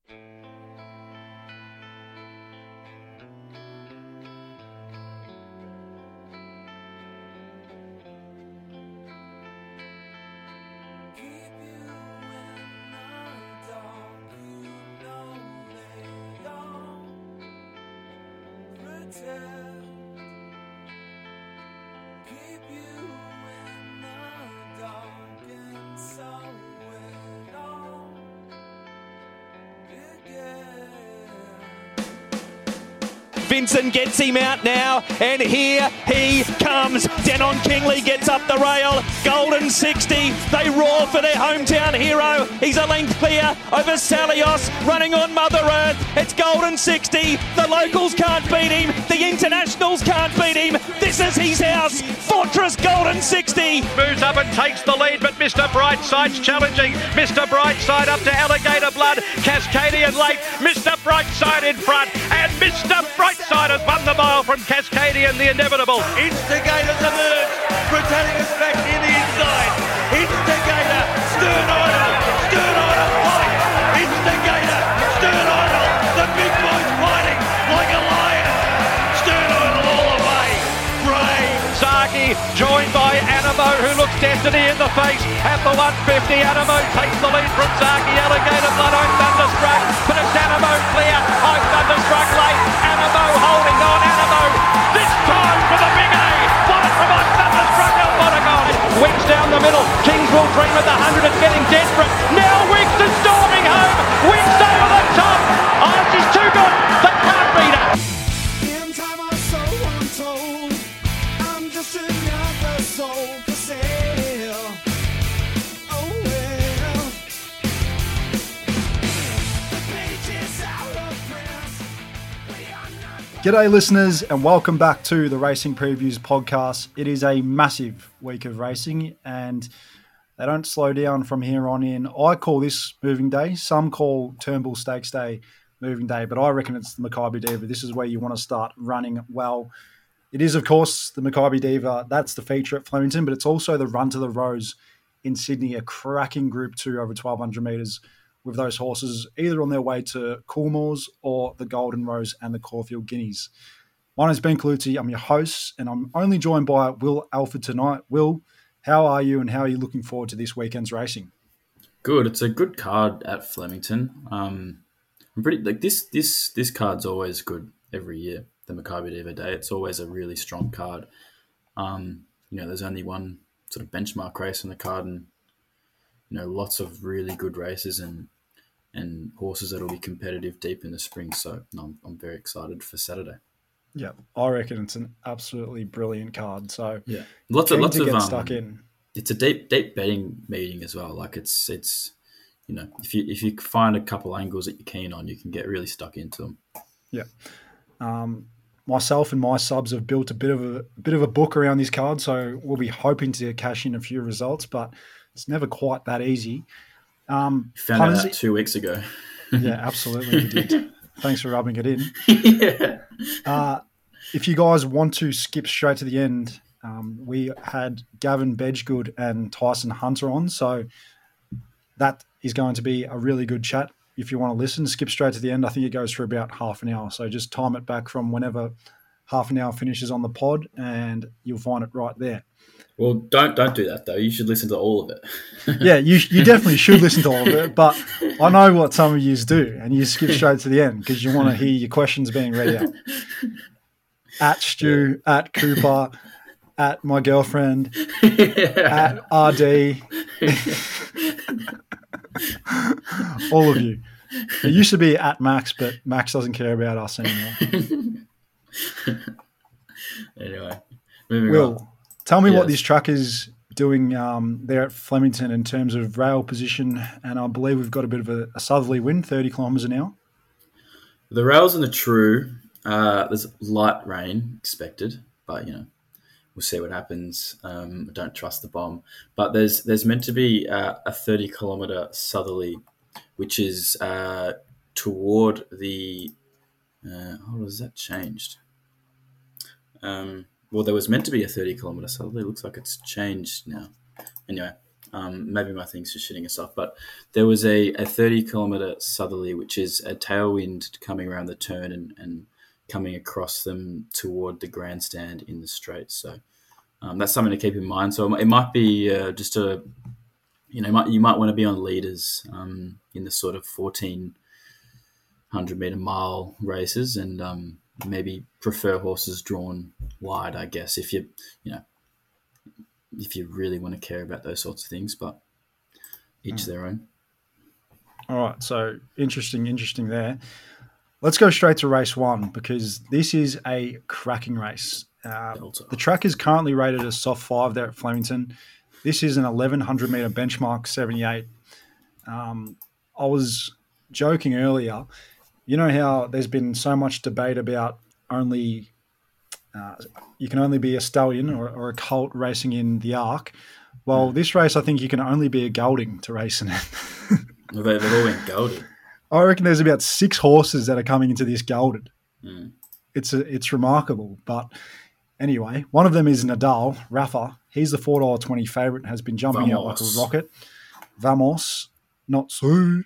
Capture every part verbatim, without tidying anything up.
Vincent gets him out now, and here he comes. Denon Kingley gets up the rail. Golden sixty. They roar for their hometown hero. He's a length clear over Salios, running on Mother Earth. It's Golden sixty. The locals can't beat him. The internationals can't beat him. This is his house. Fortress Golden sixty. Moves up and takes the lead, but Mister Brightside's challenging. Mister Brightside up to Alligator Blood. Cascadian late. Mister Brightside in front. And Mister Brightside has won the mile from Cascadian, the inevitable. Instigators emerge. Britannicus back near the inside. Instigator. Stern Idol. Stern Idol fight. Instigator. Stern Idol. The big boys fighting like a lion. Stern Idol all the way. Brave. Zaki joined by Animo, who looks destiny in the face at the one fifty. Animo takes the lead from Zaki. Alligator Blood, Oak Thunderstruck, but it's Animo clear. Oak Thunderstruck late. Animo holding on. Animo this time for the big A. Won it from Oak Thunderstruck. El Monagon wings down the middle. Kings will dream at the hundred and getting desperate. Now Wicks is storming home. Wicks over the top. Oh, she's too good. They can't beat her. In time or so untold, I'm just another soul for sale. Oh well, the page is out of print. We are not. G'day listeners and welcome back to the Racing Previews podcast. It is a massive week of racing and they don't slow down from here on in. I call this moving day. Some call Turnbull Stakes Day moving day, but I reckon it's the Maccabi Diva. This is where you want to start running well. It is, of course, the Maccabi Diva. That's the feature at Flemington, but it's also the Run to the Rose in Sydney, a cracking Group two over twelve hundred metres with those horses either on their way to Coolmores or the Golden Rose and the Caulfield Guineas. My name is Ben Colucci. I'm your host, and I'm only joined by Will Alford tonight. Will, how are you, and how are you looking forward to this weekend's racing? Good. It's a good card at Flemington. Um, I'm pretty like this. This this card's always good every year. The Maccabi Diva Day. It's always a really strong card. Um, you know, there's only one sort of benchmark race on the card, and you know, lots of really good races and and horses that'll be competitive deep in the spring. So no, I'm, I'm very excited for Saturday. Yeah, I reckon it's an absolutely brilliant card. So yeah, lots of keen lots to of get um, stuck stuck in. It's a deep deep betting meeting as well. Like it's it's you know, if you if you find a couple angles that you're keen on, you can get really stuck into them. Yeah. Um, myself and my subs have built a bit of a, a bit of a book around this card, so we'll be hoping to cash in a few results, but it's never quite that easy. Um, Found out that two weeks ago. Yeah, absolutely, you did. Thanks for rubbing it in. Yeah. Uh, if you guys want to skip straight to the end, um, we had Gavin Bedgegood and Tyson Hunter on, so that is going to be a really good chat. If you want to listen, skip straight to the end. I think it goes for about half an hour, so just time it back from whenever half an hour finishes on the pod, and you'll find it right there. Well, don't don't do that though. You should listen to all of it. Yeah, you you definitely should listen to all of it, but I know what some of you do, and you skip straight to the end because you want to hear your questions being read out. At Stu, yeah. At Cooper, at my girlfriend, yeah. At R D, all of you. It used to be at Max, but Max doesn't care about us anymore. Anyway, moving Will, on. Tell me yes. what this track is doing um, there at Flemington in terms of rail position, and I believe we've got a bit of a, a southerly wind, thirty kilometres an hour. The rails and the true, uh, there's light rain expected, but you know we'll see what happens. Um, I don't trust the bomb, but there's there's meant to be uh, a thirty kilometre southerly, which is uh, toward the. Uh, how has that changed? Um, well, there was meant to be a thirty kilometre southerly. It looks like it's changed now. Anyway, Um, maybe my thing's just shitting us off, but there was a, a thirty kilometre southerly, which is a tailwind coming around the turn and, and coming across them toward the grandstand in the straight. So um, that's something to keep in mind. So it might be uh, just a, you know, you might, you might want to be on leaders um, in the sort of fourteen hundred metre mile races and um, maybe prefer horses drawn wide, I guess, if you, you know, if you really want to care about those sorts of things, but each their own. All right, so interesting, interesting there. Let's go straight to race one because this is a cracking race. Uh, the track is currently rated as soft five there at Flemington. This is an eleven hundred metre benchmark seventy-eight. Um, I was joking earlier. You know how there's been so much debate about only uh, you can only be a stallion or, or a colt racing in the Arc. Well, this race, I think you can only be a gelding to race in it. Well, they've all been gelded. I reckon there's about six horses that are coming into this gelded. Mm. It's a, it's remarkable. But anyway, one of them is Nadal, Rafa. He's the four dollars twenty favourite and has been jumping out like a rocket. Vamos, not Sue.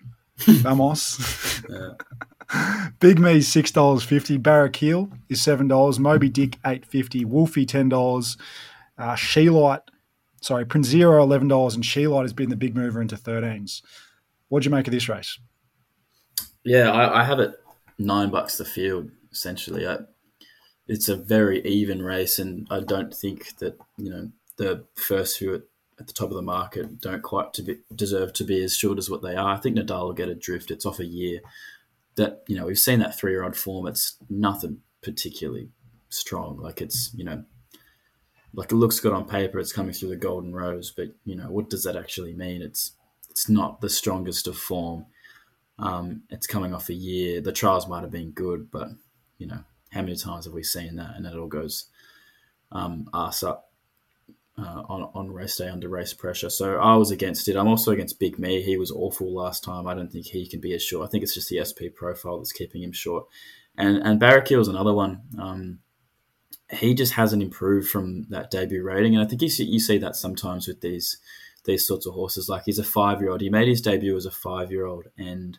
Vamos. Yeah. Big Me's six dollars fifty. Barraquil is seven dollars. Moby Dick eight dollars fifty. Wolfie ten dollars. Uh, Sheelight, sorry, Prince Zero eleven dollars and Sheelight has been the big mover into thirteens. What'd you make of this race? Yeah, I, I have it nine bucks the field, essentially. I, it's a very even race, and I don't think that, you know, the first few at, at the top of the market don't quite to be, deserve to be as short as what they are. I think Nadal will get a drift. It's off a year that, you know, we've seen that three-year-old form. It's nothing particularly strong. Like it's, you know, like it looks good on paper. It's coming through the Golden Rose, but, you know, what does that actually mean? It's it's not the strongest of form. Um, it's coming off a year. The trials might have been good, but, you know, how many times have we seen that? And it all goes um, arse up uh, on, on race day under race pressure. So I was against it. I'm also against Big Me. He was awful last time. I don't think he can be as short. I think it's just the S P profile that's keeping him short. And and Barraquil is another one. Um, he just hasn't improved from that debut rating. And I think you see, you see that sometimes with these these sorts of horses. Like he's a five-year-old. He made his debut as a five-year-old. And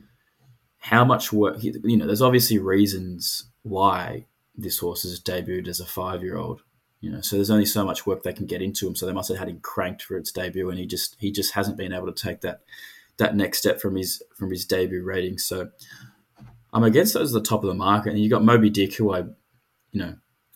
how much work, you know, there's obviously reasons why this horse has debuted as a five-year-old. You know, so there's only so much work they can get into him. So they must have had him cranked for its debut, and he just he just hasn't been able to take that that next step from his from his debut rating. So I'm against those at the top of the market. And you got Moby Dick, who I, you know,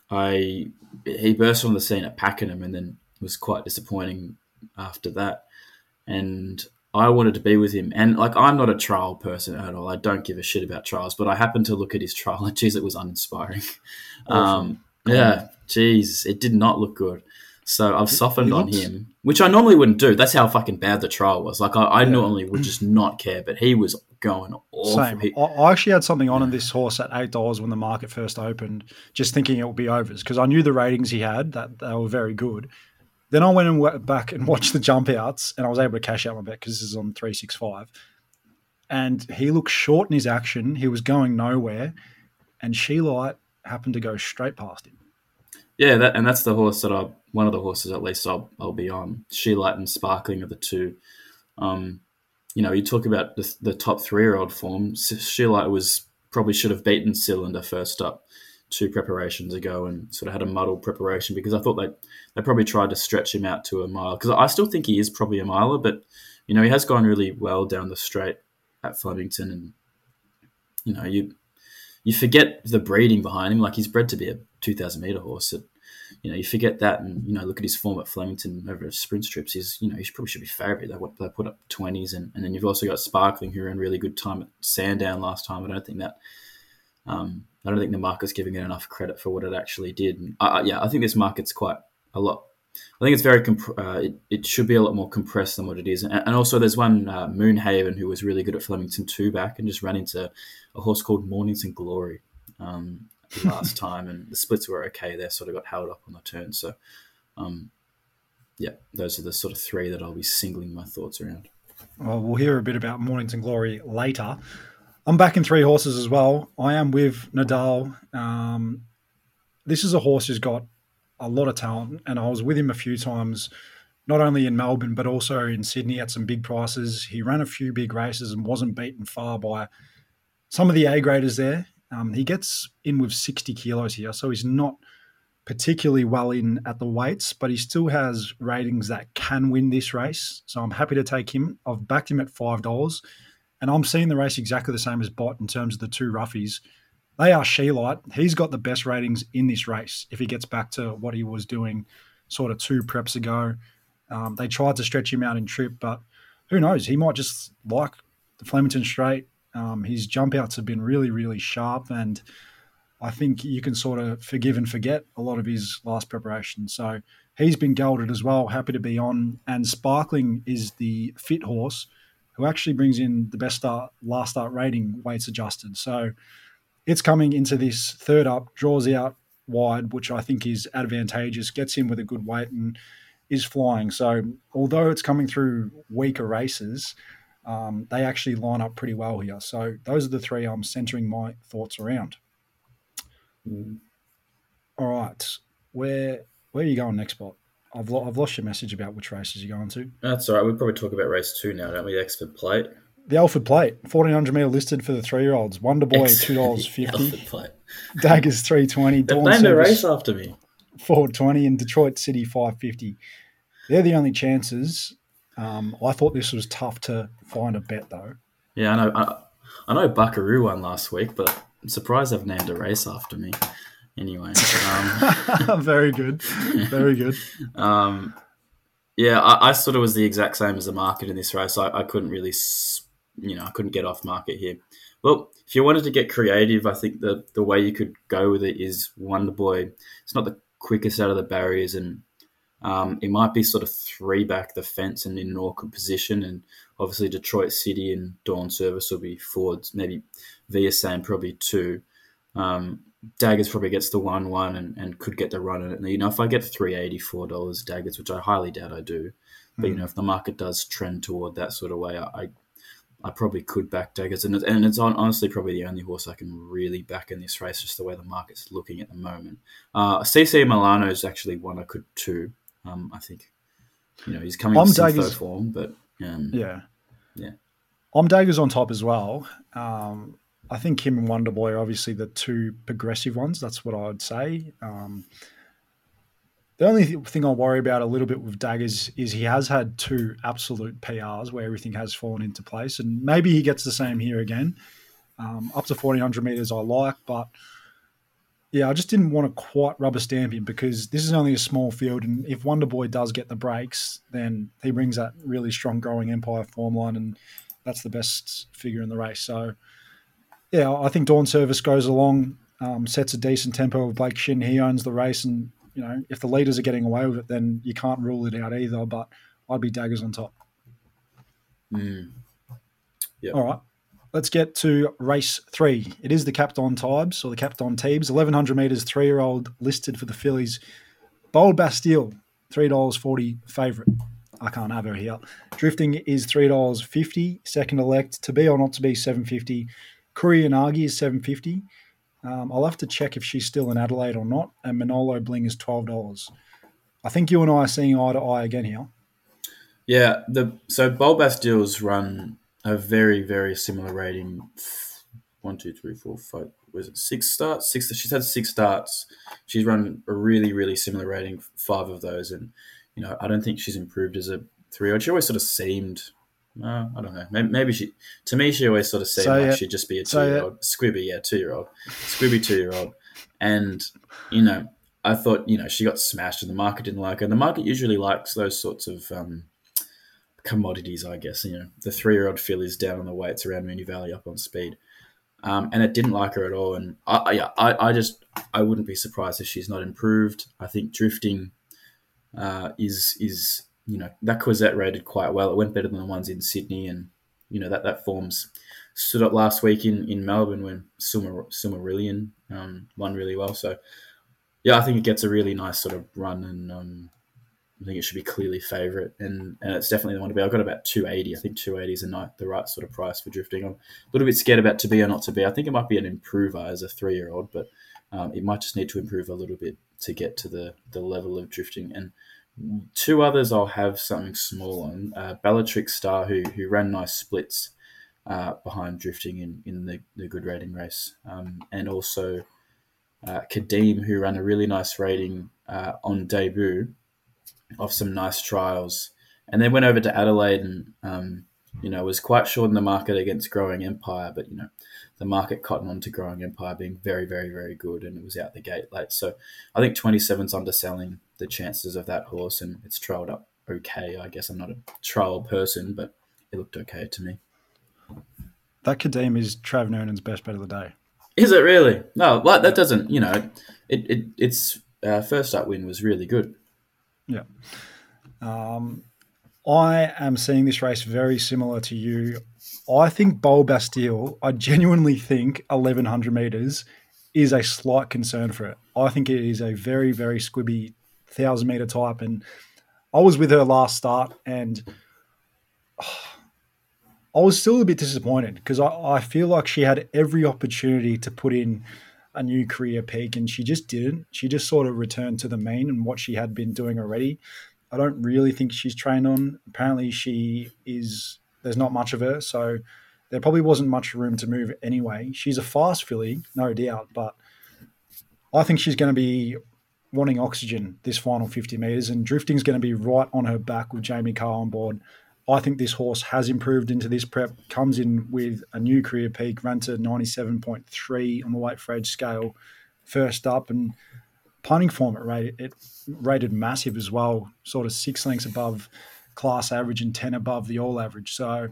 I he burst on the scene at Pakenham and then was quite disappointing after that. And I wanted to be with him. And like I'm not a trial person at all. I don't give a shit about trials, but I happened to look at his trial and geez, it was uninspiring. Um, yeah, geez, it did not look good. So I've softened on him, which I normally wouldn't do. That's how fucking bad the trial was. Like I, I yeah. normally would just not care, but he was going awful. Same. He, I actually had something on in this horse at eight dollars when the market first opened, just thinking it would be overs because I knew the ratings he had, that they were very good. Then I went and went back and watched the jump outs and I was able to cash out my bet because this is on three sixty-five. And he looked short in his action. He was going nowhere. And Sheelight happened to go straight past him. Yeah, that, and that's the horse that I, one of the horses at least I'll, I'll be on. Sheelight and Sparkling are the two. Um, you know, you talk about the, the top three-year-old form. Sheelight was probably should have beaten Cylinder first up two preparations ago and sort of had a muddled preparation because I thought they they probably tried to stretch him out to a mile because I still think he is probably a miler, but, you know, he has gone really well down the straight at Flemington and, you know, you you forget the breeding behind him. Like he's bred to be a two thousand metre horse. That, you know, you forget that and, you know, look at his form at Flemington over sprint strips. He's, you know, he probably should be favourite. They, they put up twenties and, and then you've also got Sparkling who ran really good time at Sandown last time. I don't think that um, I don't think the market's giving it enough credit for what it actually did. And, uh, yeah, I think this market's quite a lot. I think it's very, comp- uh, it, it should be a lot more compressed than what it is. And, and also there's one, uh, Moonhaven, who was really good at Flemington two back and just ran into a horse called Mornings and Glory um, last time. And the splits were okay there, sort of got held up on the turn. So, um, yeah, those are the sort of three that I'll be singling my thoughts around. Well, we'll hear a bit about Mornings and Glory later. I'm back in three horses as well. I am with Nadal. Um, this is a horse who's got a lot of talent, and I was with him a few times not only in Melbourne, but also in Sydney at some big prices. He ran a few big races and wasn't beaten far by some of the A-graders there. Um, he gets in with sixty kilos here, so he's not particularly well in at the weights, but he still has ratings that can win this race. So I'm happy to take him. I've backed him at five dollars, and I'm seeing the race exactly the same as Bott in terms of the two roughies. They are She-Light. He's got the best ratings in this race if he gets back to what he was doing sort of two preps ago. Um, they tried to stretch him out in trip, but who knows? He might just like the Flemington Straight. Um, his jump outs have been really, really sharp, and I think you can sort of forgive and forget a lot of his last preparation. So he's been gelded as well, happy to be on. And Sparkling is the fit horse who actually brings in the best start, last start rating, weights adjusted. So it's coming into this third up, draws out wide, which I think is advantageous, gets in with a good weight and is flying. So although it's coming through weaker races, um, they actually line up pretty well here. So those are the three I'm centering my thoughts around. Mm. All right. Where where are you going next, Bot? I've, lo- I've lost your message about which races you're going to. That's all right. We'll probably talk about race two now, don't we? The Exford Plate. The Alford Plate, fourteen hundred metre listed for the three-year-olds. Wonder Boy, two dollars fifty. Alford Plate. Daggers, three dollars twenty. They've named a race after me. four dollars twenty, and Detroit City, five dollars fifty. They're the only chances. Um, I thought this was tough to find a bet, though. Yeah, I know. I, I know Buckaroo won last week, but I'm surprised they've named a race after me. Anyway. Um, Very good. Very good. um, yeah, I, I sort of was the exact same as the market in this race. I, I couldn't really, you know, I couldn't get off market here. Well, if you wanted to get creative, I think the, the way you could go with it is Wonder Boy. It's not the quickest out of the barriers, and um, it might be sort of three back the fence and in an awkward position. And obviously Detroit City and Dawn Service will be forwards, maybe V S A and probably two. Um, Daggers probably gets the one one and, and could get the run in it. And, you know, if I get three dollars eighty-four dollars Daggers, which I highly doubt I do, but, mm. you know, if the market does trend toward that sort of way, I I, I probably could back Daggers. And, it, and it's honestly probably the only horse I can really back in this race, just the way the market's looking at the moment. Uh, C C Milano is actually one I could too. Um, I think, you know, he's coming to Daggers form, but um, yeah. Yeah. I'm Daggers on top as well. Um I think him and Wonder Boy are obviously the two progressive ones. That's what I would say. Um, the only thing I worry about a little bit with Daggers is he has had two absolute P Rs where everything has fallen into place, and maybe he gets the same here again. Um, up to fourteen hundred metres I like, but yeah, I just didn't want to quite rubber stamp him because this is only a small field, and if Wonder Boy does get the breaks, then he brings that really strong growing Empire form line, and that's the best figure in the race. So yeah, I think Dawn Service goes along, um, sets a decent tempo with Blake Shin. He owns the race, and you know if the leaders are getting away with it, then you can't rule it out either. But I'd be Daggers on top. Mm. Yep. All right, let's get to race three. It is the Captain Tibes or the Captain Teebs, eleven hundred metres, three-year-old listed for the fillies. Bold Bastille, three dollars forty favourite. I can't have her here. Drifting is three dollars fifty. Second elect, to be or not to be, seven dollars fifty. Kuriyanagi is seven dollars fifty. Um, I'll have to check if she's still in Adelaide or not. And Manolo Bling is twelve dollars. I think you and I are seeing eye to eye again here. Yeah, the so Bold Bastille's run a very, very similar rating. One, two, three, four, five. Was it six starts? Six. She's had six starts. She's run a really, really similar rating, five of those. And, you know, I don't think she's improved as a three-year-old. She always sort of seemed... Uh, I don't know. Maybe, maybe she, to me, she always sort of seemed so, like yeah. she'd just be a two-year-old. So, yeah. Squibby, yeah, two-year-old. Squibby two-year-old. And, you know, I thought, you know, she got smashed and the market didn't like her. And the market usually likes those sorts of um, commodities, I guess. You know, the three-year-old fillies down on the weights around Moonee Valley up on speed. Um, and it didn't like her at all. And, I, I, yeah, I, I just, I wouldn't be surprised if she's not improved. I think drifting uh, is is... You know, that Cosette rated quite well. It went better than the ones in Sydney, and you know that that form's stood up last week in, in Melbourne when Silmar- Silmarillion um, won really well. So, yeah, I think it gets a really nice sort of run, and um, I think it should be clearly favourite, and, and it's definitely the one to be. I've got about two eighty. I think two eighty is a night, the right sort of price for drifting. I'm a little bit scared about to be or not to be. I think it might be an improver as a three-year-old, but um, it might just need to improve a little bit to get to the the level of drifting. And Two others I'll have something small on. Uh, Bellatrix Star, who who ran nice splits uh, behind Drifting in, in the, the good rating race. Um, and also uh, Kadeem, who ran a really nice rating uh, on debut of some nice trials. And then went over to Adelaide and, um, you know, was quite short in the market against Growing Empire. But, you know, the market cotton on to Growing Empire being very, very, very good. And it was out the gate late. So I think twenty-seven's underselling the chances of that horse. And it's trialled up okay. I guess I'm not a trial person, but it looked okay to me. That Kadeem is Trav Noonan's best bet of the day. Is it really? No, well, that doesn't, you know, it, it its uh, first up win was really good. Yeah. Um, I am seeing this race very similar to you. I think Bowl Bastille, I genuinely think eleven hundred metres is a slight concern for it. I think it is a very, very squibby one thousand metre type. And I was with her last start and oh, I was still a bit disappointed because I, I feel like she had every opportunity to put in a new career peak and she just didn't. She just sort of returned to the mean and what she had been doing already. I don't really think she's trained on. Apparently she is, there's not much of her, so there probably wasn't much room to move anyway. She's a fast filly, no doubt, but I think she's going to be wanting oxygen this final fifty metres and Drifting's going to be right on her back with Jamie Carr on board. I think this horse has improved into this prep, comes in with a new career peak, ran to ninety-seven point three on the weight for age scale first up, and punting form it rated, it rated massive as well, sort of six lengths above class average and ten above the all average. So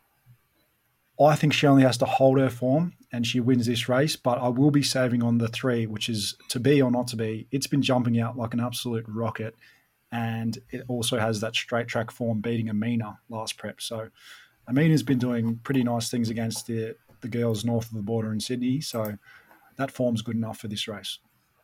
I think she only has to hold her form and she wins this race, but I will be saving on the three, which is To Be or Not To Be. It's been jumping out like an absolute rocket. And it also has that straight track form beating Amina last prep. So Amina's been doing pretty nice things against the, the girls north of the border in Sydney. So that form's good enough for this race.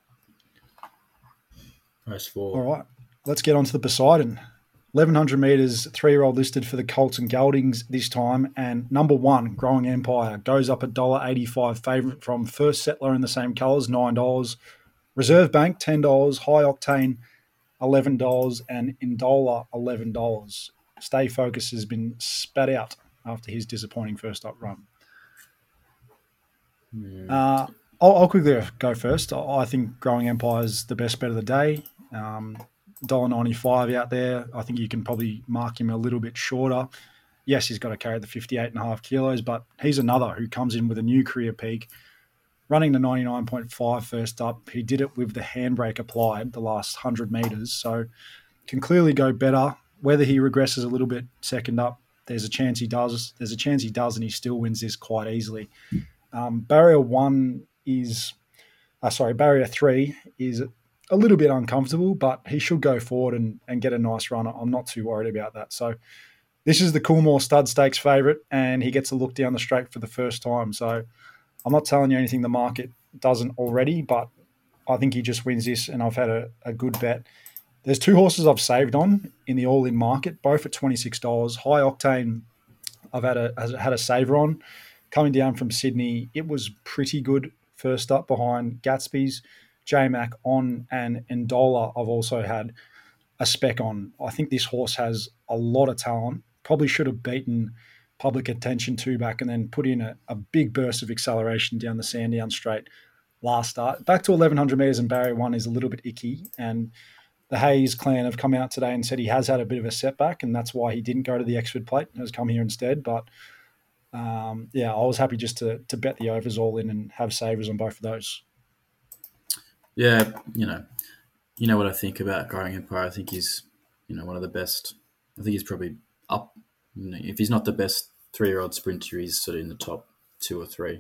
Race four. All right, let's get on to the Poseidon. eleven hundred metres, three-year-old listed for the Colts and Geldings this time. And number one, Growing Empire, goes up at one dollar eighty-five, favourite from First Settler in the same colours, nine dollars. Reserve Bank, ten dollars. High Octane, eleven dollars, and Indola, eleven dollars. Stay Focus has been spat out after his disappointing first up run. Mm. Uh, I'll, I'll quickly go first. I think Growing Empire is the best bet of the day. Um, one dollar ninety-five out there. I think you can probably mark him a little bit shorter. Yes, he's got to carry the fifty-eight and a half kilos, but he's another who comes in with a new career peak. Running the ninety-nine point five first up, he did it with the handbrake applied the last one hundred metres, so can clearly go better. Whether he regresses a little bit second up, there's a chance he does. There's a chance he does, and he still wins this quite easily. Um, barrier one is, uh, sorry, barrier three is a little bit uncomfortable, but he should go forward and, and get a nice run. I'm not too worried about that. So this is the Coolmore Stud Stakes favourite, and he gets a look down the straight for the first time. So I'm not telling you anything the market doesn't already, but I think he just wins this, and I've had a, a good bet. There's two horses I've saved on in the all-in market, both at twenty-six dollars. High Octane, I've had a has had a saver on. Coming down from Sydney, it was pretty good first up behind Gatsby's, J-Mac on, and Indola I've also had a spec on. I think this horse has a lot of talent. Probably should have beaten Public Attention two back and then put in a, a big burst of acceleration down the Sandown straight last start. Back to eleven hundred metres and barrier one is a little bit icky, and the Hayes clan have come out today and said he has had a bit of a setback, and that's why he didn't go to the Exford Plate and has come here instead. But um, yeah, I was happy just to to bet the overs all in and have savers on both of those. Yeah, you know, you know what I think about Growing Empire. I think he's, you know, one of the best. I think he's probably up. You know, if he's not the best three-year-old sprinter, he's sort of in the top two or three.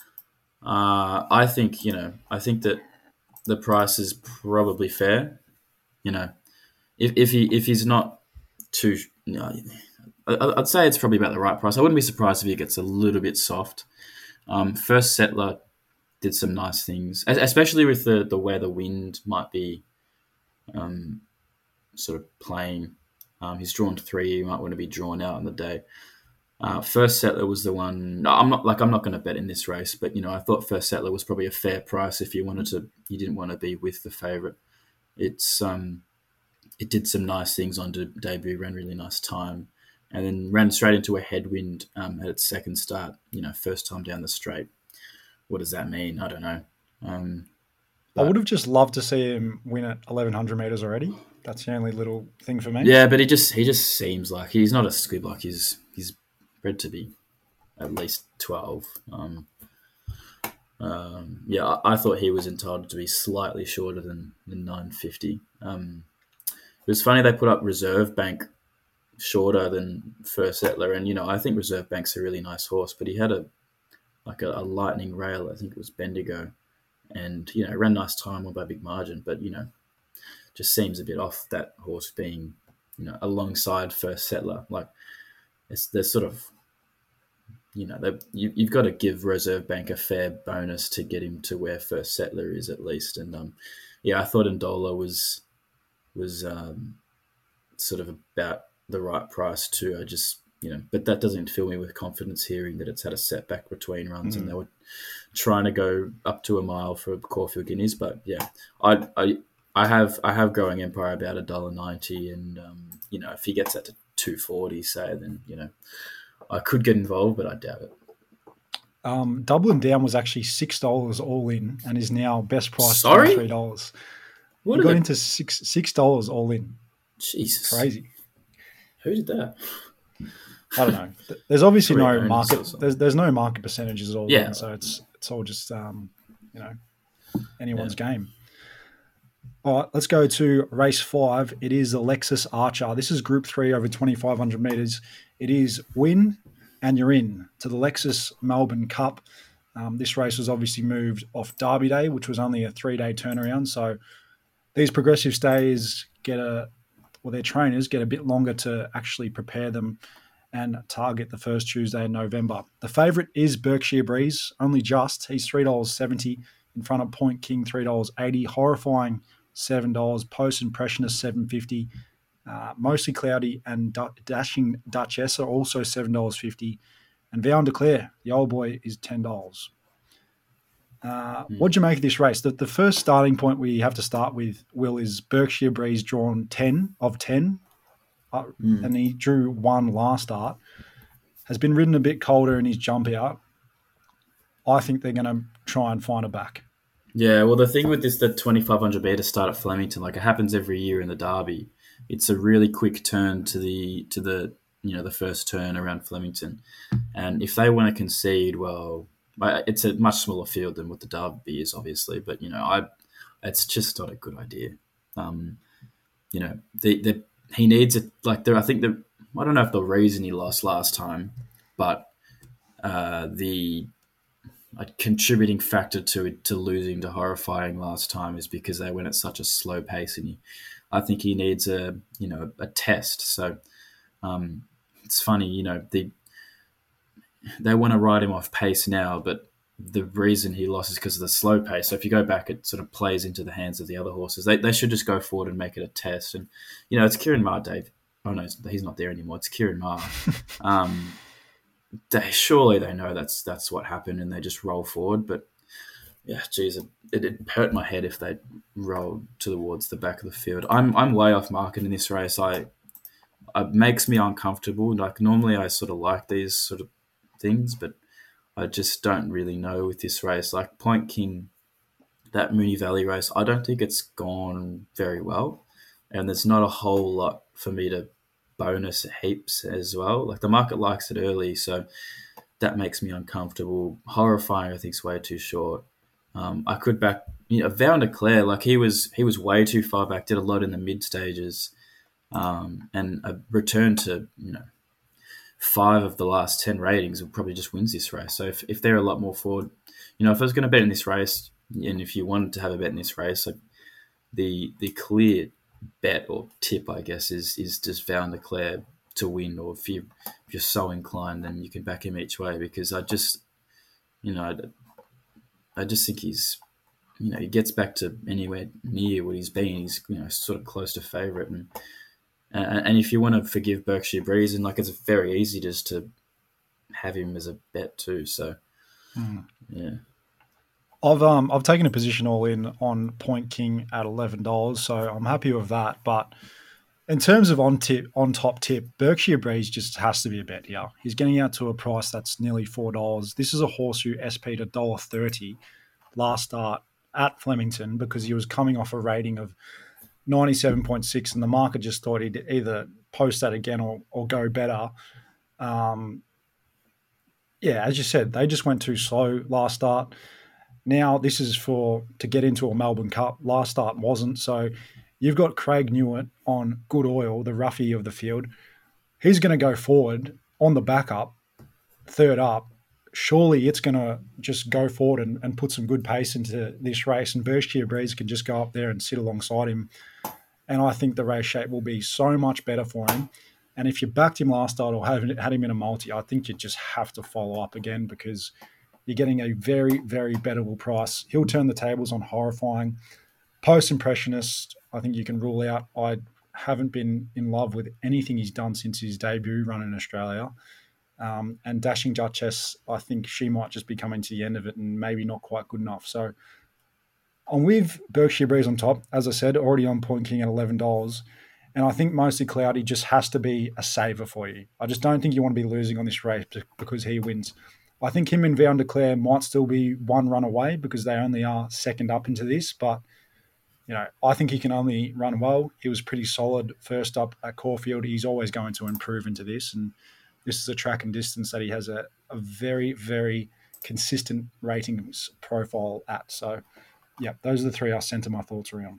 Uh, I think, you know, I think that the price is probably fair. You know, if if he if he's not too, you know, I'd say it's probably about the right price. I wouldn't be surprised if he gets a little bit soft. Um, First Settler did some nice things, especially with the, the where the wind might be um, sort of playing. Um, he's drawn three. He might want to be drawn out on the day. Uh, First Settler was the one. No, I'm not like I'm not going to bet in this race, but you know I thought First Settler was probably a fair price if you wanted to. You didn't want to be with the favourite. It's um, it did some nice things on de- debut, ran really nice time, and then ran straight into a headwind um, at its second start. You know, first time down the straight. What does that mean? I don't know. Um, I would have just loved to see him win at eleven hundred meters already. That's the only little thing for me. Yeah, but he just he just seems like he's not a squib. Like he's he's bred to be at least twelve. Um, um, yeah, I, I thought he was entitled to be slightly shorter than, than nine fifty. Um, it was funny they put up Reserve Bank shorter than First Settler, and you know I think Reserve Bank's a really nice horse, but he had a like a, a lightning rail. I think it was Bendigo, and you know ran nice time, won by a big margin, but you know just seems a bit off that horse being you know alongside First Settler. Like it's there's sort of you know they, you, you've got to give Reserve Bank a fair bonus to get him to where First Settler is at least, and um yeah I thought Ndola was was um, sort of about the right price too. I just, you know, but that doesn't fill me with confidence hearing that it's had a setback between runs mm. and they were trying to go up to a mile for Caulfield Guineas. But yeah, I I, I have I have Growing Empire about a dollar ninety, and um, you know, if he gets that to two forty, say, then you know, I could get involved, but I doubt it. Um, Dublin Down was actually six dollars all in, and is now best price Sorry? three dollars. What we got they... into six six dollars all in. Jesus, crazy. Who did that? I don't know. There's obviously Three no market. There's there's no market percentages all yeah. in, so it's it's all just um, you know anyone's yeah. game. All right, let's go to race five. It is the Lexus Archer. This is Group Three over twenty-five hundred meters. It is win and you're in to the Lexus Melbourne Cup. Um, this race was obviously moved off Derby Day, which was only a three-day turnaround. So these progressive stays get a, well, their trainers get a bit longer to actually prepare them and target the first Tuesday in November. The favourite is Berkshire Breeze, only just. He's three dollars seventy in front of Point King, three dollars eighty. Horrifying, seven dollars. Post Impressionist, seven dollars fifty. Uh, Mostly Cloudy and D- Dashing Duchess are also seven dollars fifty. And Vow and Declare, the old boy, is ten dollars. Uh, mm. What do you make of this race? The, the first starting point we have to start with, Will, is Berkshire Breeze drawn ten of ten, uh, mm. and he drew one last start. Has been ridden a bit colder in his jump out. I think they're going to try and find a back. Yeah, well, the thing with this, the twenty-five hundred metre start at Flemington, like it happens every year in the Derby. It's a really quick turn to the to the you know the first turn around Flemington, and if they want to concede, well, it's a much smaller field than what the Derby is, obviously. But you know, I it's just not a good idea. Um, you know, the the he needs it. Like there, I think the I don't know if the reason he lost last time, but uh, the a contributing factor to to losing to Horrifying last time is because they went at such a slow pace, and he, I think he needs a you know a test. So um, it's funny, you know, the they want to ride him off pace now, but the reason he lost is because of the slow pace. So if you go back, it sort of plays into the hands of the other horses. They they should just go forward and make it a test. And you know, it's Kieran Maher, Dave. Oh no, he's not there anymore. It's Kieran Maher. um, They, surely they know that's that's what happened, and they just roll forward. But yeah, geez, it, it'd hurt my head if they rolled towards the back of the field. I'm I'm way off market in this race. I it makes me uncomfortable. Like normally, I sort of like these sort of things, but I just don't really know with this race. Like Point King, that Moonee Valley race, I don't think it's gone very well, and there's not a whole lot for me to bonus heaps as well. Like the market likes it early, so that makes me uncomfortable. Horrifying, I think, is way too short. Um, I could back, you know, Vow and Declare, like he was he was way too far back. Did a lot in the mid stages, um, and a return to you know five of the last ten ratings will probably just wins this race. So if if they're a lot more forward, you know, if I was going to bet in this race, and if you wanted to have a bet in this race, like the the clear bet or tip, I guess, is is just Vow and Declare to win, or if you if you're so inclined, then you can back him each way. Because I just, you know, I, I just think he's, you know, he gets back to anywhere near what he's been. He's you know sort of close to favourite, and and, and if you want to forgive Berkshire Breeze, and like it's very easy just to have him as a bet too. So mm. yeah. I've um I've taken a position all in on Point King at eleven dollars, so I'm happy with that. But In terms of on tip, on top tip, Berkshire Breeze just has to be a bet here. He's getting out to a price that's nearly four dollars. This is a horse who S P'd one dollar thirty last start at Flemington because he was coming off a rating of ninety-seven point six, and the market just thought he'd either post that again or, or go better. Um, yeah, as you said, they just went too slow last start. Now this is for to get into a Melbourne Cup. Last start wasn't, so you've got Craig Newitt on good oil, the roughie of the field. He's going to go forward on the backup, third up. Surely it's going to just go forward and, and put some good pace into this race, and Berkshire Breeze can just go up there and sit alongside him. And I think the race shape will be so much better for him. And if you backed him last start or had, had him in a multi, I think you just have to follow up again because you're getting a very, very bettable price. He'll turn the tables on Horrifying. Post-Impressionist, I think you can rule out. I haven't been in love with anything he's done since his debut run in Australia. Um, and Dashing Duchess, I think she might just be coming to the end of it and maybe not quite good enough. So I'm with Berkshire Breeze on top. As I said, already on Point King at eleven dollars. And I think Mostly Cloudy just has to be a saver for you. I just don't think you want to be losing on this race because he wins. I think him and Vow Declare might still be one run away because they only are second up into this. But, you know, I think he can only run well. He was pretty solid first up at Caulfield. He's always going to improve into this. And this is a track and distance that he has a, a very, very consistent ratings profile at. So, yeah, those are the three I centre my thoughts around.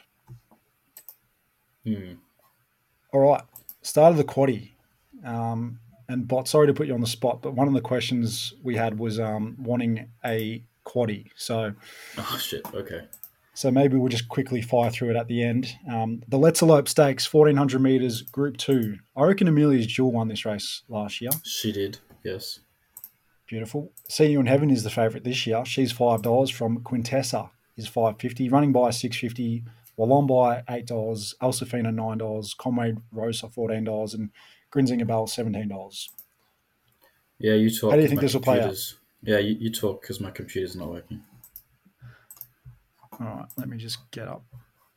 Hmm. All right, start of the quaddie. Um, and Bot, sorry to put you on the spot, but one of the questions we had was um, wanting a quaddie. So, Oh, shit. Okay. so maybe we'll just quickly fire through it at the end. Um, the Let's Elope Stakes, fourteen hundred metres, Group two. I reckon Amelia's Jewel won this race last year. She did, yes. Beautiful. See You in Heaven is the favourite this year. She's five dollars from Quintessa is five dollars fifty. Running by six dollars fifty. Wallon by eight dollars. Elsafina nine dollars. Conway Rosa fourteen dollars. And Grinzinger Bell seventeen dollars. Yeah, you talk. How do you 'cause think my this will play out? computers- Yeah, you, you talk because my computer's not working. All right, let me just get up.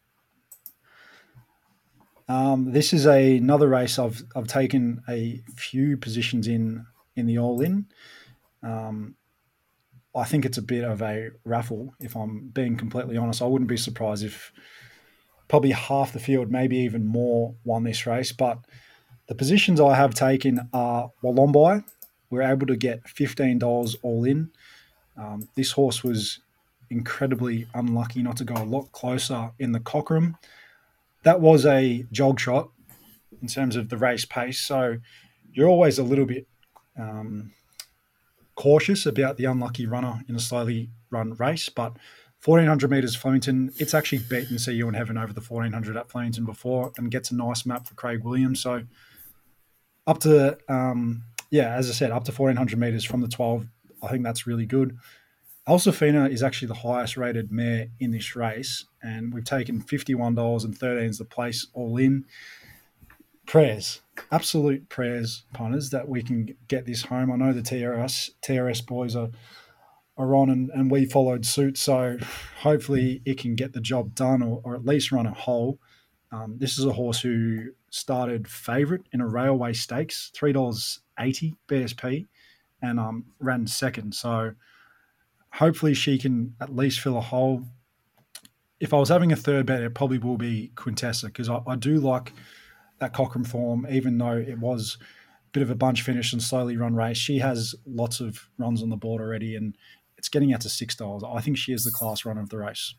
Um, this is a, another race I've I've taken a few positions in in the all-in. Um, I think it's a bit of a raffle, if I'm being completely honest. I wouldn't be surprised if probably half the field, maybe even more, won this race. But the positions I have taken are Wollombi. We're able to get fifteen dollars all in. Um, this horse was incredibly unlucky not to go a lot closer in the Cochrane. That was a jog trot in terms of the race pace. So you're always a little bit um, cautious about the unlucky runner in a slowly run race. But fourteen hundred metres Flemington, it's actually beaten See You in Heaven over the fourteen hundred at Flemington before and gets a nice map for Craig Williams. So up to, um, yeah, as I said, up to fourteen hundred metres from the twelve, I think that's really good. Elsafina is actually the highest rated mare in this race, and we've taken fifty-one dollars and thirteen cents the place all in. Prayers, absolute prayers, punters, that we can get this home. I know the T R S T R S boys are, are on and, and we followed suit, so hopefully it can get the job done or, or at least run a hole. Um, this is a horse who started favourite in a railway stakes, three dollars eighty B S P, and um, ran second. So hopefully she can at least fill a hole. If I was having a third bet, it probably will be Quintessa, because I, I do like that Cochrane form, even though it was a bit of a bunch finish and slowly run race. She has lots of runs on the board already, and it's getting out to six dollars. I think she is the class runner of the race.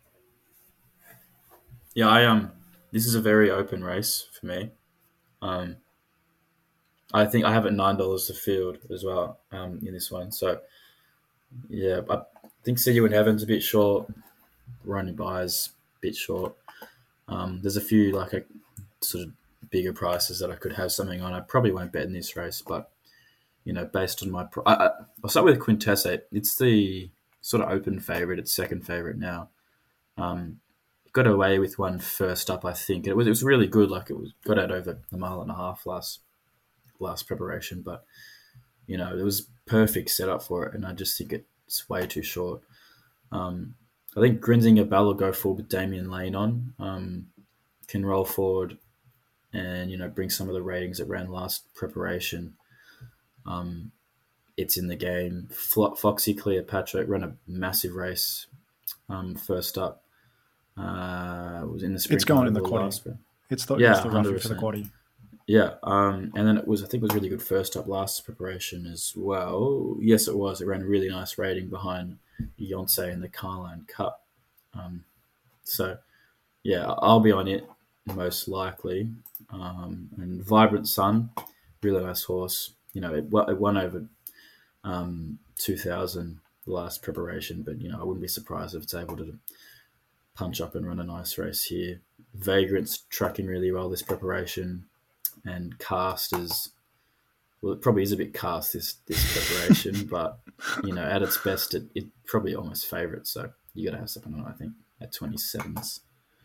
Yeah, I um, this is a very open race for me. Um, I think I have it nine dollars to field as well um, in this one. So yeah, I think See You in Heaven's a bit short. Running by is a bit short. Um, there's a few like a sort of bigger prices that I could have something on. I probably won't bet in this race, but you know, based on my, pro- I, I, I'll start with Quintessa. It's the sort of open favorite. It's second favorite now. Um, got away with one first up, I think. It was it was really good. Like it was got out over a mile and a half last last preparation, but you know, it was perfect setup for it, and I just think it's way too short. Um, I think Grinzinger Bell will go forward with Damien Lane on. Um, can roll forward and, you know, bring some of the ratings it ran last preparation. Um, it's in the game. Flo- Foxy Cleopatra ran a massive race um, first up. Uh, it was in the spring. It's going in the carnival quaddie. last spring. It's the Yeah, it's the roughie for the one hundred percent. quaddie. Yeah, um, and then it was, I think it was really good first up last preparation as well. Yes, it was. It ran a really nice rating behind Beyonce in the Carline Cup. Um, so, yeah, I'll be on it most likely. Um, and Vibrant Sun, really nice horse. You know, it, wa- it won over um, two thousand the last preparation, but, you know, I wouldn't be surprised if it's able to punch up and run a nice race here. Vagrant's tracking really well this preparation. And Cast is, well, it probably is a bit cast this this preparation, but, you know, at its best, it, it probably almost favourite. So you got to have something on, I think, at twenty-sevens.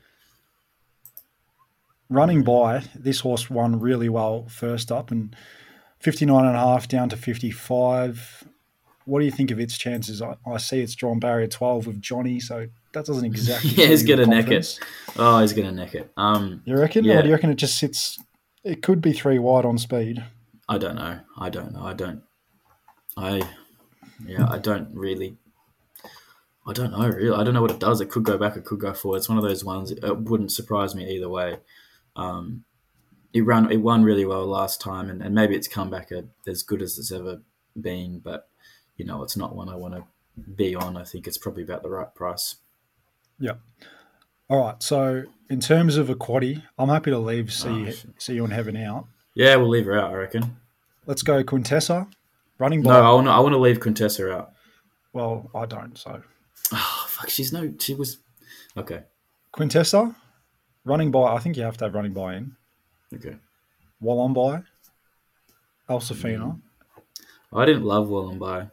Running by, this horse won really well first up, and fifty-nine and a half down to fifty-five. What do you think of its chances? I, I see it's drawn barrier twelve with Johnny, so that doesn't exactly. Yeah, he's give you going to neck confidence. it. Oh, he's going to neck it. Um, You reckon? Yeah. Or do you reckon it just sits? It could be three wide on speed. I don't know. I don't know. I don't. I, yeah, I don't really. I don't know. Really, I don't know what it does. It could go back. It could go forward. It's one of those ones. It wouldn't surprise me either way. Um, it ran. It won really well last time, and, and maybe it's come back a, as good as it's ever been. But, you know, it's not one I want to be on. I think it's probably about the right price. Yeah. All right. So in terms of a quaddie, I'm happy to leave see Oh, you, shit. see you in heaven out. Yeah, we'll leave her out. I reckon. Let's go Quintessa. Running by. No, I want. I want to leave Quintessa out. Well, I don't. So Oh fuck! She's no. She was. Okay. Quintessa, running by. I think you have to have running by in. Okay. Wollombi, Elsafina. I didn't love Wollombi.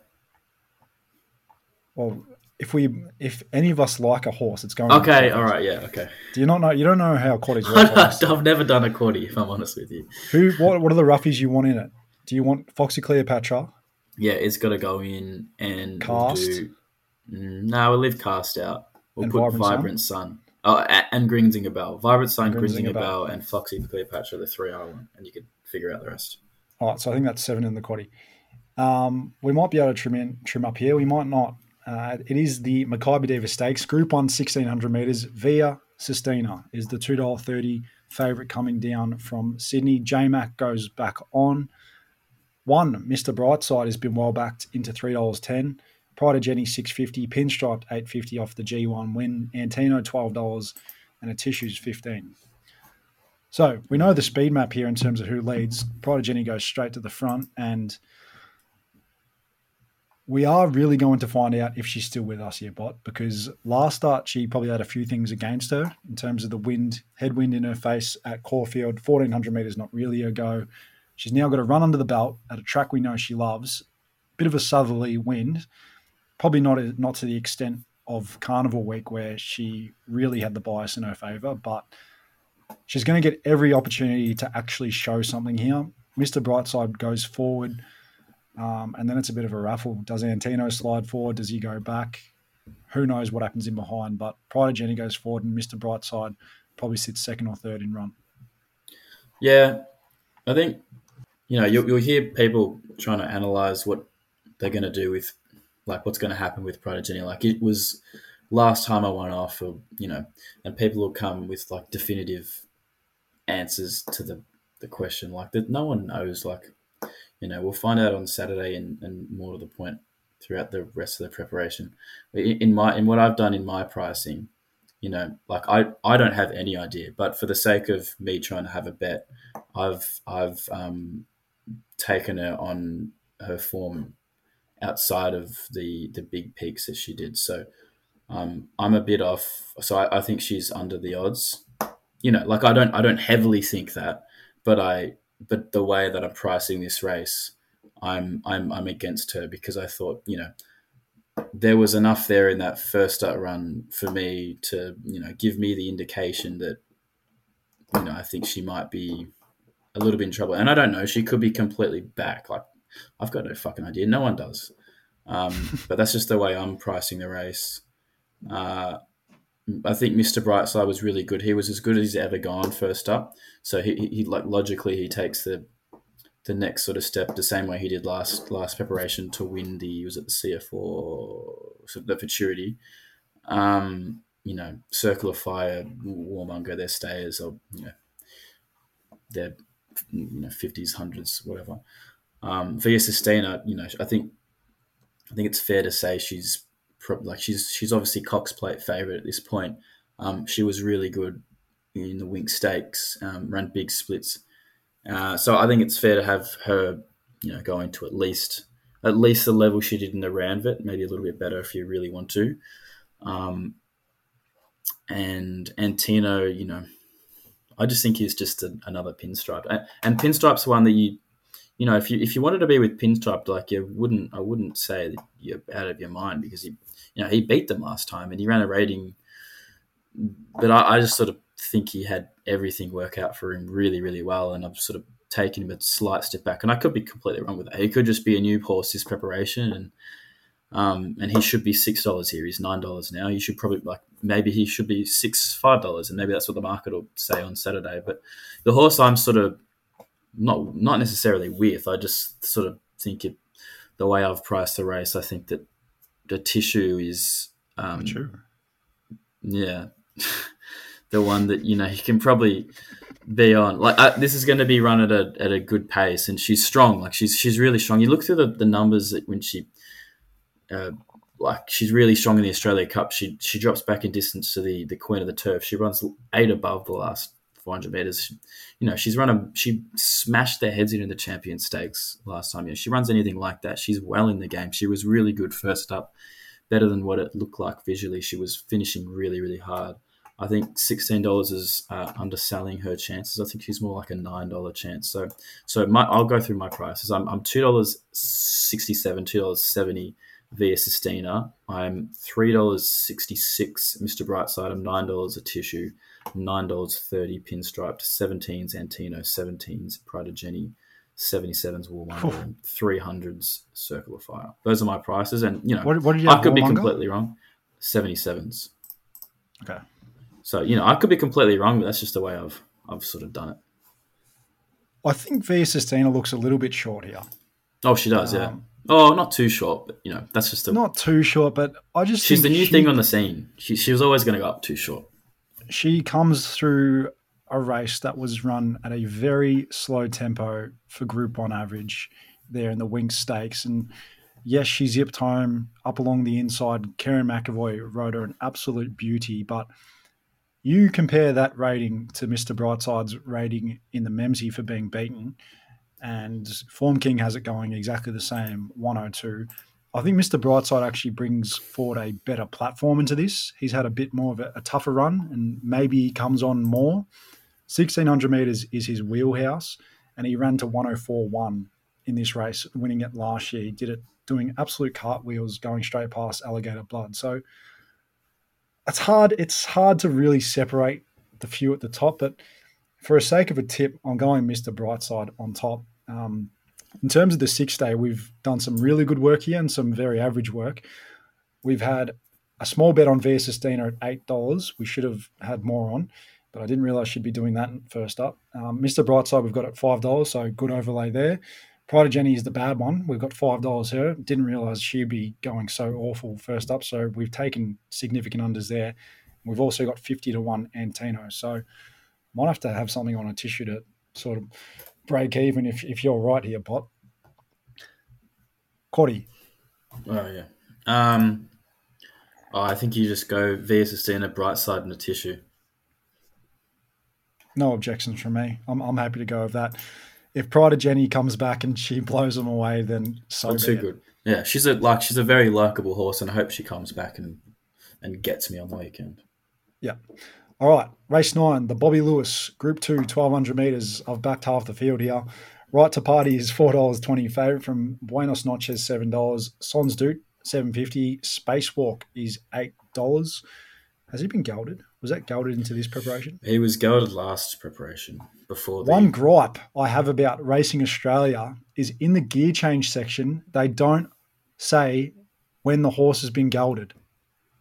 Well, if we, if any of us like a horse, it's going. Okay. to All right. Yeah. Okay. Do you not know? You don't know how quaddies work. obviously. I've never done a quaddie, if I'm honest with you. Who? What? What are the roughies you want in it? Do you want Foxy Cleopatra? Yeah, it's got to go in and Cast? We'll do, mm, no, we'll leave Cast out. We'll And put Vibrant Sun? Vibrant Sun. Oh, a- and Grinzinger Bell. Vibrant Sun, Grinzinger Grinzinger Bell. Bell, and Foxy Cleopatra, the three I want, and you could figure out the rest. All right, so I think that's seven in the quaddie. Um, we might be able to trim in, trim up here. We might not. Uh, it is the Maccabi Diva Stakes, Group One, sixteen hundred meters. Via Sistina is the two dollars thirty favourite coming down from Sydney. J Mac goes back on. One, Mister Brightside has been well backed into three dollars ten. Pride of Jenny six fifty, Pinstriped eight fifty off the G one win. Antino twelve dollars and a Tissues fifteen. So we know the speed map here in terms of who leads. Pride of Jenny goes straight to the front, and we are really going to find out if she's still with us here, Bot, because last start she probably had a few things against her in terms of the wind, headwind in her face at Caulfield. fourteen hundred metres, not really a go. She's now got to run under the belt at a track we know she loves. Bit of a southerly wind, probably not not to the extent of Carnival Week where she really had the bias in her favour, but she's going to get every opportunity to actually show something here. Mister Brightside goes forward, um, and then it's a bit of a raffle. Does Antino slide forward? Does he go back? Who knows what happens in behind, but Pride of Jenny goes forward and Mister Brightside probably sits second or third in run. Yeah, I think, you know, you'll, you'll hear people trying to analyse what they're going to do with, like, what's going to happen with Pride of Jenny. Like, it was last time I went off, or, you know, and people will come with, like, definitive answers to the, the question. Like, that no one knows. Like, you know, we'll find out on Saturday and, and more to the point throughout the rest of the preparation. In, in my in what I've done in my pricing, you know, like, I, I don't have any idea, but for the sake of me trying to have a bet, I've I've um, taken her on her form outside of the the big peaks that she did. So um, I'm a bit off. So I, I think she's under the odds. You know, like, I don't I don't heavily think that, but I but the way that I'm pricing this race, I'm I'm I'm against her, because I thought, you know, there was enough there in that first start run for me to, you know, give me the indication that, you know, I think she might be a little bit in trouble. And I don't know, she could be completely back. Like, I've got no fucking idea. No one does. Um, but that's just the way I'm pricing the race. Uh, I think Mister Brightside was really good. He was as good as he's ever gone first up. So he, he, he like logically he takes the the next sort of step the same way he did last last preparation to win the was it the C F four the Futurity. Um, you know, Circle of Fire, Warmonger, their stayers or you know they're you know fifties, hundreds, whatever. Um, Via Sistina, you know, I think I think it's fair to say she's pro- like she's she's obviously Cox Plate favourite at this point. Um, she was really good in the Wink Stakes, um, ran big splits. Uh, so I think it's fair to have her, you know, going to at least at least the level she did in the Randvet, maybe a little bit better if you really want to. Um, and Antino, you know, I just think he's just a, another Pinstripe, and, and Pinstripe's one that you, you know, if you if you wanted to be with Pinstripe, like you wouldn't, I wouldn't say that you're out of your mind because he, you know, he beat them last time and he ran a rating, but I, I just sort of think he had everything work out for him really, really well, and I've sort of taken him a slight step back, and I could be completely wrong with that. He could just be a new horse this preparation, and um, and he should be six dollars here. He's nine dollars now. You should probably like maybe he should be six five dollars, and maybe that's what the market will say on Saturday. But the horse I'm sort of not not necessarily with. I just sort of think it the way I've priced the race. I think that the Tissue is um, True. Yeah. The one that, you know, you can probably be on. Like uh, this is going to be run at a at a good pace, and she's strong. Like she's she's really strong. You look through the, the numbers that when she, uh, like she's really strong in the Australia Cup. She she drops back in distance to the the Queen of the Turf. She runs eight above the last four hundred meters. You know, she's run a she smashed their heads into the Champion Stakes last time. You know, she runs anything like that, she's well in the game. She was really good first up, better than what it looked like visually. She was finishing really really hard. I think sixteen dollars is uh, underselling her chances. I think she's more like a nine dollars chance. So so my, I'll go through my prices. I'm, I'm two dollars sixty-seven, two dollars seventy Via Sistina. I'm three dollars sixty-six Mister Brightside. I'm nine dollars a Tissue, nine dollars thirty Pinstriped, seventeens Antino, seventeens Pride of Jenny, seventy-sevens Warmonger, and three hundreds Circle of Fire. Those are my prices. And, you know, What, what did you I have, could be Warmonger? completely wrong. seventy-sevens. Okay. So, you know, I could be completely wrong, but that's just the way I've I've sort of done it. I think Via Sistina looks a little bit short here. Oh, she does, yeah. Um, Oh, not too short, but, you know, that's just a... Not too short, but I just she's the think new she, thing on the scene. She, she was always going to go up too short. she comes through a race that was run at a very slow tempo for Group One average there in the Wink Stakes, and yes, she zipped home up along the inside. Karen McAvoy rode her an absolute beauty, but you compare that rating to Mister Brightside's rating in the Memsey for being beaten, and Form King has it going exactly the same, one oh two. I think Mister Brightside actually brings forward a better platform into this. He's had a bit more of a, a tougher run, and maybe he comes on more. sixteen hundred metres is his wheelhouse, and he ran to one oh four one in this race, winning it last year. He did it doing absolute cartwheels, going straight past Alligator Blood. So it's hard. It's hard to really separate the few at the top, but for the sake of a tip, I'm going Mister Brightside on top. Um, in terms of the six day, we've done some really good work here and some very average work. We've had a small bet on Via Sistina at eight dollars. We should have had more on, but I didn't realize she'd be doing that first up. Um, Mister Brightside, we've got at five dollars, so good overlay there. Pride of Jenny is the bad one. We've got five dollars her. Didn't realize she'd be going so awful first up, so we've taken significant unders there. We've also got fifty to one Antino, so might have to have something on a Tissue to sort of break even if, if you're right here, Pot. Quaddy. Oh, yeah. Um, oh, I think you just go Via Sistina, Brightside, and a Tissue. No objections from me. I'm I'm happy to go with that. If Pride of Jenny comes back and she blows them away, then so Not be too it. good. Yeah, she's a like she's a very likable horse, and I hope she comes back and and gets me on the weekend. Yeah. All right. Race nine, the Bobby Lewis, Group two, twelve hundred metres. I've backed half the field here. Right to Party is four dollars twenty favourite from Buenos Noches, seven dollars. Sons Doot, seven fifty. Spacewalk is eight dollars. Has he been gelded? Was that gelded into this preparation? He was gelded last preparation before the... One gripe I have about Racing Australia is in the gear change section, they don't say when the horse has been gelded.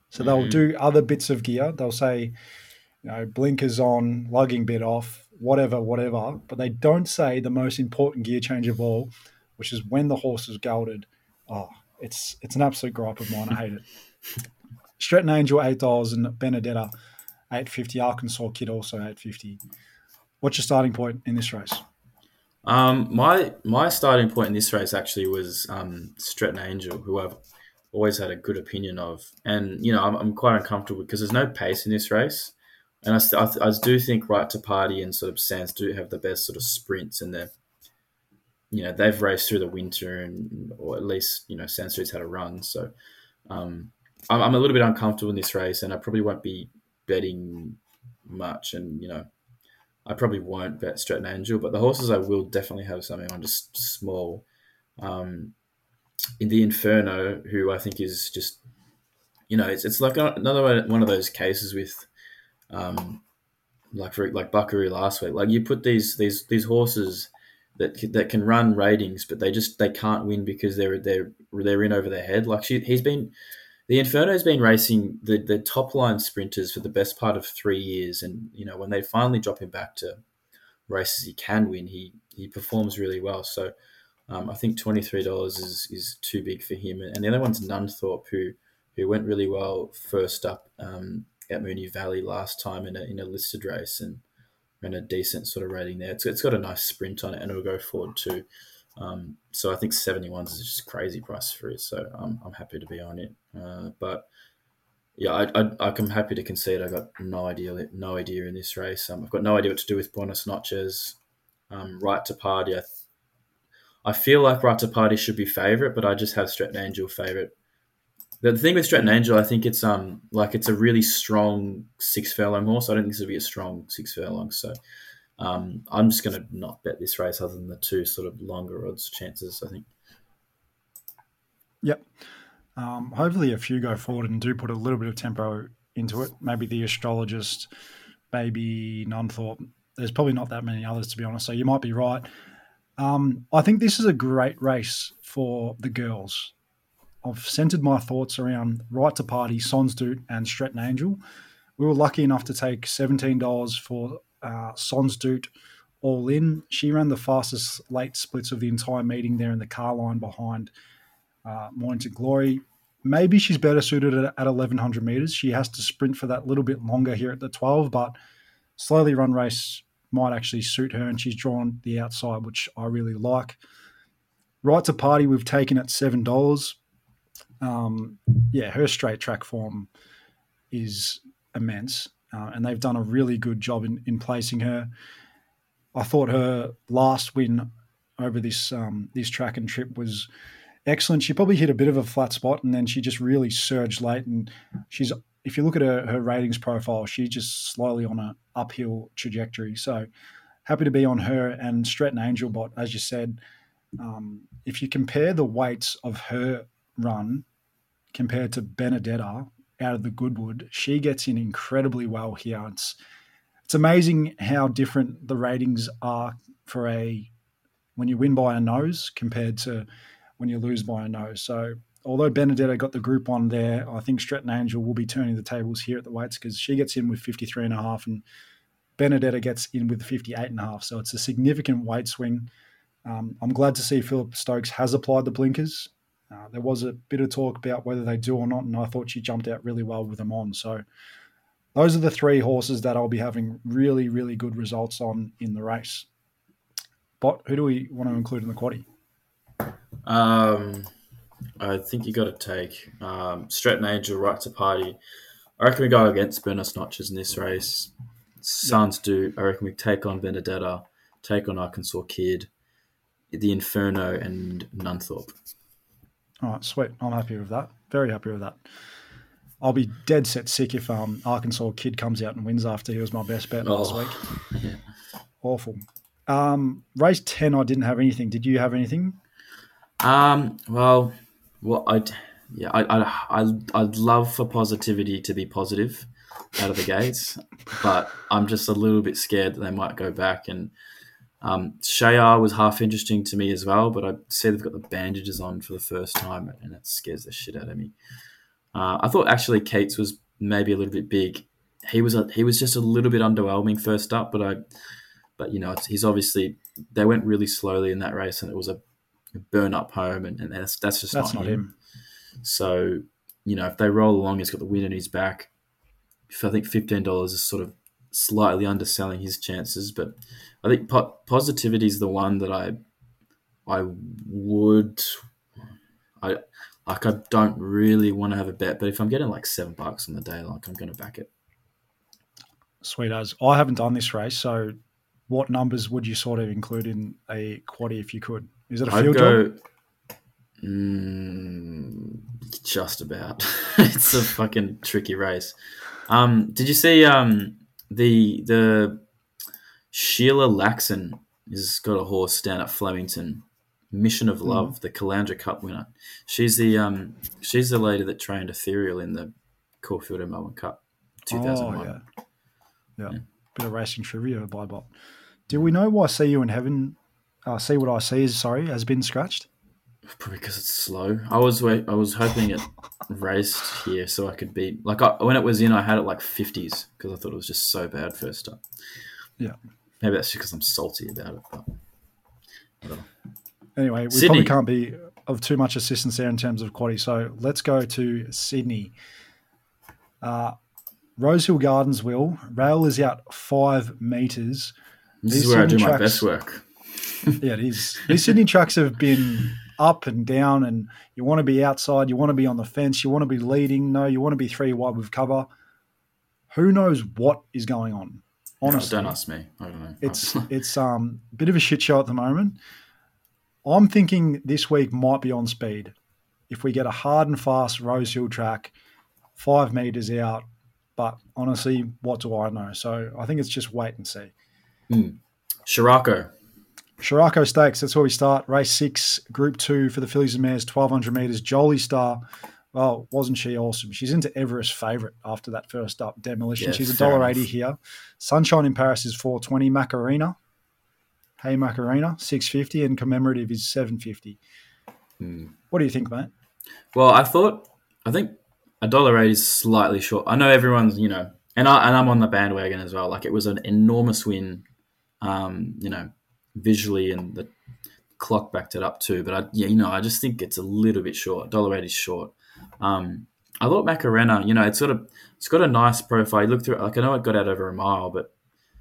So they'll do other bits of gear. They'll say, you know, blinkers on, lugging bit off, whatever, whatever. But they don't say the most important gear change of all, which is when the horse is gelded. Oh, it's it's an absolute gripe of mine. I hate it. Stretton Angel, eight dollars, and Benedetta, eight fifty. Arkansas Kid also eight fifty. What's your starting point in this race? Um, my my starting point in this race actually was um, Stretton Angel, who I've always had a good opinion of. And, you know, I'm, I'm quite uncomfortable because there's no pace in this race. And I, I, I do think Right to Party and sort of Sands do have the best sort of sprints, and they're, you know, they've raced through the winter, and or at least, you know, Sand Street's had a run. So um, I'm, I'm a little bit uncomfortable in this race, and I probably won't be betting much. And, you know, I probably won't bet Stretton Angel, but the horses I will definitely have something on, just small. Um, in the Inferno, who I think is just, you know, it's it's like another one of those cases with, um, like for like Buckaroo last week. Like you put these these these horses that that can run ratings, but they just they can't win because they're they're they're in over their head. Like she, he's been, the Inferno's been racing the the top line sprinters for the best part of three years, and you know when they finally drop him back to races he can win, he he performs really well. So. Um, I think twenty-three dollars is, is too big for him. And the other one's Nunthorpe, who who went really well first up um, at Moonee Valley last time in a, in a listed race and ran a decent sort of rating there. It's, it's got a nice sprint on it, and it'll go forward too. Um, so I think seventy-one is just a crazy price for it. So I'm, I'm happy to be on it. Uh, but yeah, I, I, I'm happy to concede. I've got no idea no idea in this race. Um, I've got no idea what to do with Buenos Noches. Um, Right to Party, I I feel like Right to Party should be favourite, but I just have Stretton Angel favourite. The thing with Stretton Angel, I think it's um like it's a really strong six furlong horse. I don't think this will be a strong six furlong, so um, I'm just going to not bet this race other than the two sort of longer odds chances, I think. Yep. Um, hopefully a few go forward and do put a little bit of tempo into it. Maybe the Astrologist, maybe Nunthorpe. There's probably not that many others, to be honest, so you might be right. Um, I think this is a great race for the girls. I've centered my thoughts around Right to Party, Sonsdoot, and Stretton Angel. We were lucky enough to take seventeen dollars for uh, Sonsdoot all in. She ran the fastest late splits of the entire meeting there in the car line behind uh, Mornington Glory. Maybe she's better suited at, at eleven hundred metres. She has to sprint for that little bit longer here at the twelve, but slowly run race might actually suit her, and she's drawn the outside, which I really like. Right to Party, we've taken at seven dollars. Um, yeah, her straight track form is immense, uh, and they've done a really good job in, in placing her. I thought her last win over this um, this track and trip was excellent. She probably hit a bit of a flat spot, and then she just really surged late, and she's, if you look at her, her ratings profile, she's just slowly on an uphill trajectory. So happy to be on her and Stretton Angel. But as you said, um, if you compare the weights of her run compared to Benedetta out of the Goodwood, she gets in incredibly well here. It's, it's amazing how different the ratings are for a when you win by a nose compared to when you lose by a nose. So although Benedetta got the group on there, I think Stretton Angel will be turning the tables here at the weights because she gets in with fifty-three and a half and Benedetta gets in with fifty-eight and a half. So it's a significant weight swing. Um, I'm glad to see Philip Stokes has applied the blinkers. Uh, there was a bit of talk about whether they do or not, and I thought she jumped out really well with them on. So those are the three horses that I'll be having really, really good results on in the race. But who do we want to include in the quaddie? Um... I think you got to take um, Stretton Angel, Right to Party. I reckon we go against Buenos Noches in this race. Sonsdoot, I reckon we take on Benedetta, take on Arkansas Kid, the Inferno, and Nunthorpe. All right, sweet. I'm happy with that. Very happy with that. I'll be dead set sick if um, Arkansas Kid comes out and wins after he was my best bet last Oh, week. yeah. Awful. Um, race ten, I didn't have anything. Did you have anything? Um. Well, well, I'd yeah, I I I I'd love for positivity to be positive out of the gates, but I'm just a little bit scared that they might go back. And um, Shayar was half interesting to me as well, but I see they've got the bandages on for the first time, and it scares the shit out of me. Uh, I thought actually Cates was maybe a little bit big. He was a, he was just a little bit underwhelming first up, but I, but you know, it's, he's obviously they went really slowly in that race, and it was a burn up home, and, and that's that's just That's not, not him. him. So you know, if they roll along, he's got the win in his back. If I think fifteen dollars is sort of slightly underselling his chances, but I think po- Positivity is the one that I I would I like. I don't really want to have a bet, but if I'm getting like seven bucks on the day, like I'm going to back it. Sweet as. I haven't done this race, so what numbers would you sort of include in a quaddie if you could? Is it a I'd field go job? mm, just about. It's a fucking tricky race. Um, did you see um, the the Sheila Laxon has got a horse down at Flemington, Mission of Love, mm. the Caloundra Cup winner. She's the um, she's the lady that trained Ethereal in the Caulfield and Melbourne Cup, two thousand one. Oh, yeah. yeah, yeah. Bit of racing trivia by Bot. Do we know why See You in Heaven, uh, See What I See is sorry, has been scratched? Probably because it's slow. I was wait, I was hoping it raced here so I could beat. Like I, when it was in, I had it like fifties because I thought it was just so bad first up. Yeah, maybe that's because I'm salty about it. But whatever. Anyway, we Sydney. probably can't be of too much assistance there in terms of quaddie. So let's go to Sydney. Uh, Rosehill Gardens will. Rail is out five metres. This These is where Sydney I do my tracks, best work. Yeah, it is. These Sydney tracks have been up and down, and you want to be outside, you want to be on the fence, you want to be leading. No, you want to be three wide with cover. Who knows what is going on? Honestly, no, don't ask me. I don't know. It's it's um, a bit of a shit show at the moment. I'm thinking this week might be on speed. If we get a hard and fast Rosehill track, five metres out, but honestly, what do I know? So I think it's just wait and see. Mm. Shirako. Shirako Stakes, that's where we start. Race six, Group two for the Fillies and Mares, twelve hundred metres. Jolie Star, well, wasn't she awesome? She's into Everest favourite after that first up demolition. Yeah, She's a fair one dollar eighty enough. here. Sunshine in Paris is four twenty. Macarena, Hey Macarena, six fifty, and Commemorative is seven fifty. Mm. What do you think, mate? Well, I thought, I think a dollar eight is slightly short. I know everyone's, you know, and, I, and I'm on the bandwagon as well. Like it was an enormous win, um, you know, visually, and the clock backed it up too. But I, yeah, you know, I just think it's a little bit short. Dollar eight is short. Um, I thought Macarena, you know, it's sort of it's got a nice profile. You look through it, like I know it got out over a mile, but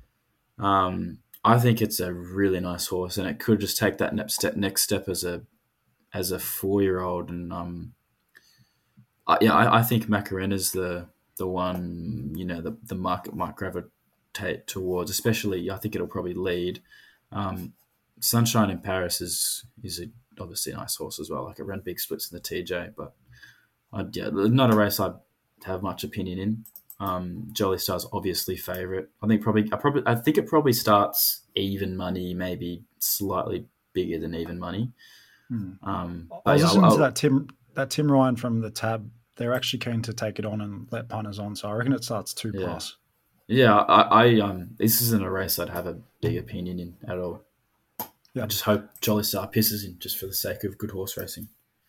um, I think it's a really nice horse, and it could just take that next step, next step as a as a four year old. And um, I, yeah, I, I think Macarena's the the one, you know, the the market might gravitate towards. Especially, I think it'll probably lead. Um, Sunshine in Paris is is a, obviously a nice horse as well. Like it ran big splits in the T J, but I'd, yeah, not a race I'd have much opinion in. Um, Jolly Star's obviously favourite. I think probably I probably I think it probably starts even money, maybe slightly bigger than even money. Hmm. Um, I was yeah, listening I'll- to that Tim that Tim Ryan from the Tab. They're actually keen to take it on and let punters on, so I reckon it starts two Yeah. plus. Yeah, I, I um, this isn't a race I'd have a big opinion in at all. Yeah. I just hope Jolly Star pisses in just for the sake of good horse racing.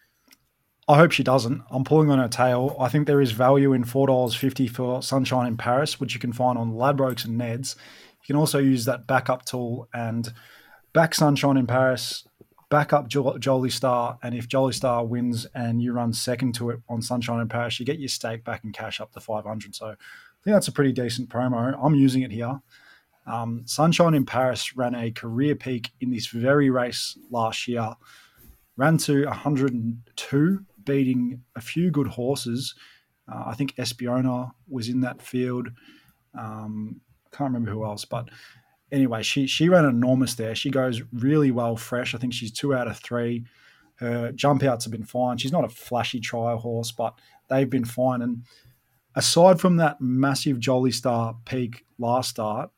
I hope she doesn't. I'm pulling on her tail. I think there is value in four dollars fifty for Sunshine in Paris, which you can find on Ladbrokes and Neds. You can also use that backup tool and back Sunshine in Paris, back up jo- Jolie Star, and if Jolie Star wins and you run second to it on Sunshine in Paris, you get your stake back and cash up to five hundred. So I think that's a pretty decent promo. I'm using it here. Um, Sunshine in Paris ran a career peak in this very race last year. Ran to one hundred two, beating a few good horses. Uh, I think Espiona was in that field. Um, I can't remember who else, but anyway, she she ran enormous there. She goes really well fresh. I think she's two out of three. Her jump outs have been fine. She's not a flashy trial horse, but they've been fine. And aside from that massive Jolly Star peak last start,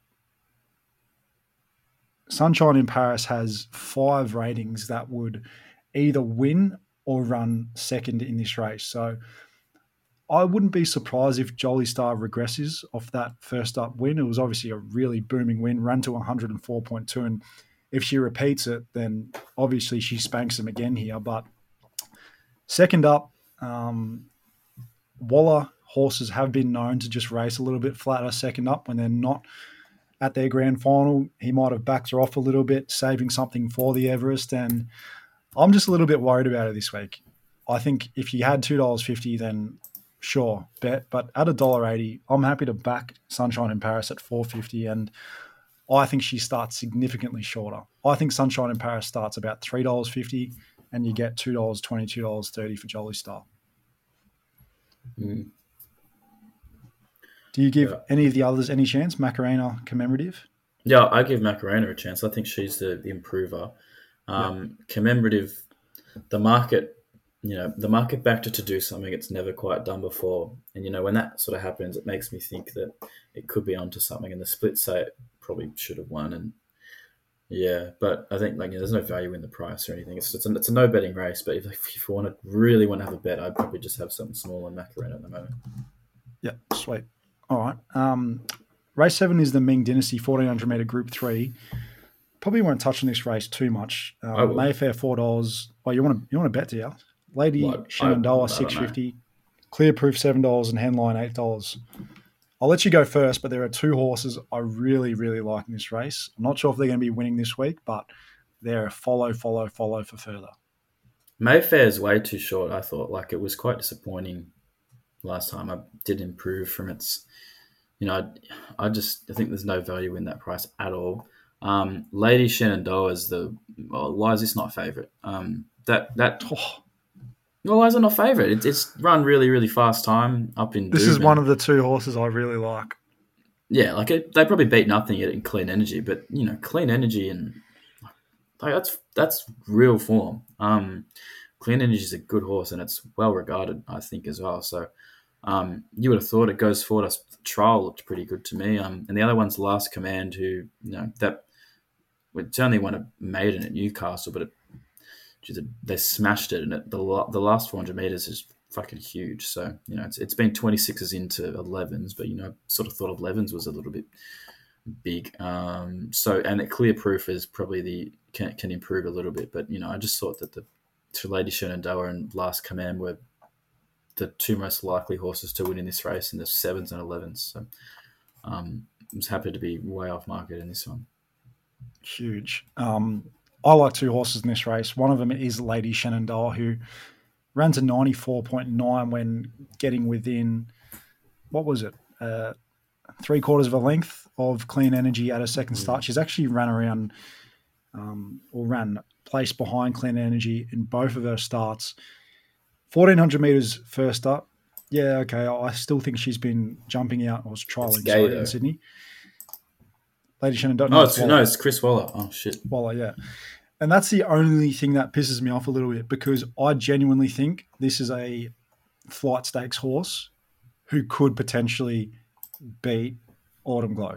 Sunshine in Paris has five ratings that would either win or run second in this race. So I wouldn't be surprised if Jolly Star regresses off that first up win. It was obviously a really booming win, ran to one hundred four point two. And if she repeats it, then obviously she spanks them again here. But second up, um, Waller horses have been known to just race a little bit flatter second up when they're not at their grand final. He might have backed her off a little bit, saving something for the Everest. And I'm just a little bit worried about it this week. I think if you had two dollars fifty, then sure, bet. But at one dollar eighty, I'm happy to back Sunshine in Paris at four fifty, and I think she starts significantly shorter. I think Sunshine in Paris starts about three dollars fifty, and you get two dollars twenty, two dollars thirty for Jolly Star. Mm. Do you give Yeah. any of the others any chance? Macarena commemorative? Yeah, I give Macarena a chance. I think she's the, the improver. Um, Commemorative, the market, you know, the market backed her to do something it's never quite done before. And, you know, when that sort of happens, it makes me think that it could be onto something. And the splits say it probably should have won. And, yeah, but I think, like, you know, there's no value in the price or anything. It's, it's, a, it's a no-betting race. But if, if you want to really want to have a bet, I'd probably just have something small on Macarena at the moment. Yeah, sweet. All right. Um, race seven is the Ming Dynasty fourteen hundred metre Group three. Probably won't touch on this race too much. I Um, will. Mayfair four dollars. Oh, you want to you want to bet, do you? Lady Well, I- Shenandoah I don't six know. fifty. Clear Proof seven dollars and Henline eight dollars. I'll let you go first, but there are two horses I really really like in this race. I'm not sure if they're going to be winning this week, but they're a follow follow follow for further. Mayfair's way too short, I thought. Like, it was quite disappointing last time. I did improve from its, you know, I, I just I think there's no value in that price at all. Um, Lady Shenandoah is the, well, why is this not favourite? Um, that, that, Oh, well, why is it not favourite? It's, it's run really, really fast time up in this is Dubin. one of the two horses I really like. Yeah, like it, they probably beat nothing yet in Clean Energy, but, you know, Clean Energy and like that's that's real form. Um, Clean Energy is a good horse and it's well regarded, I think, as well. So um, you would have thought it goes forward. The trial looked pretty good to me. Um, and the other one's Last Command, who, you know, that it's only won a maiden at Newcastle, but it, geez, they smashed it. And it, the la- the last four hundred metres is fucking huge. So, you know, it's it's been twenty-sixes into elevens, but, you know, sort of thought elevens was a little bit big. Um, so, and it Clear Proof is probably the, can, can improve a little bit. But, you know, I just thought that the to Lady Shenandoah and Last Command were the two most likely horses to win in this race in the sevens and elevens. So um, I was happy to be way off market in this one. Huge. Um, I like two horses in this race. One of them is Lady Shenandoah, who ran to ninety-four point nine when getting within, what was it, uh, three quarters of a length of Clean Energy at a second start. She's actually ran around um, or ran place behind Clean Energy in both of her starts. fourteen hundred metres first up. Yeah, okay. I still think she's been jumping out or was trialling It's gay, sorry, though. in Sydney. Lady Shenandoah. No, it's, Waller. no, it's Chris Waller. Oh, shit. Waller, yeah. And that's the only thing that pisses me off a little bit because I genuinely think this is a flight stakes horse who could potentially beat Autumn Glow.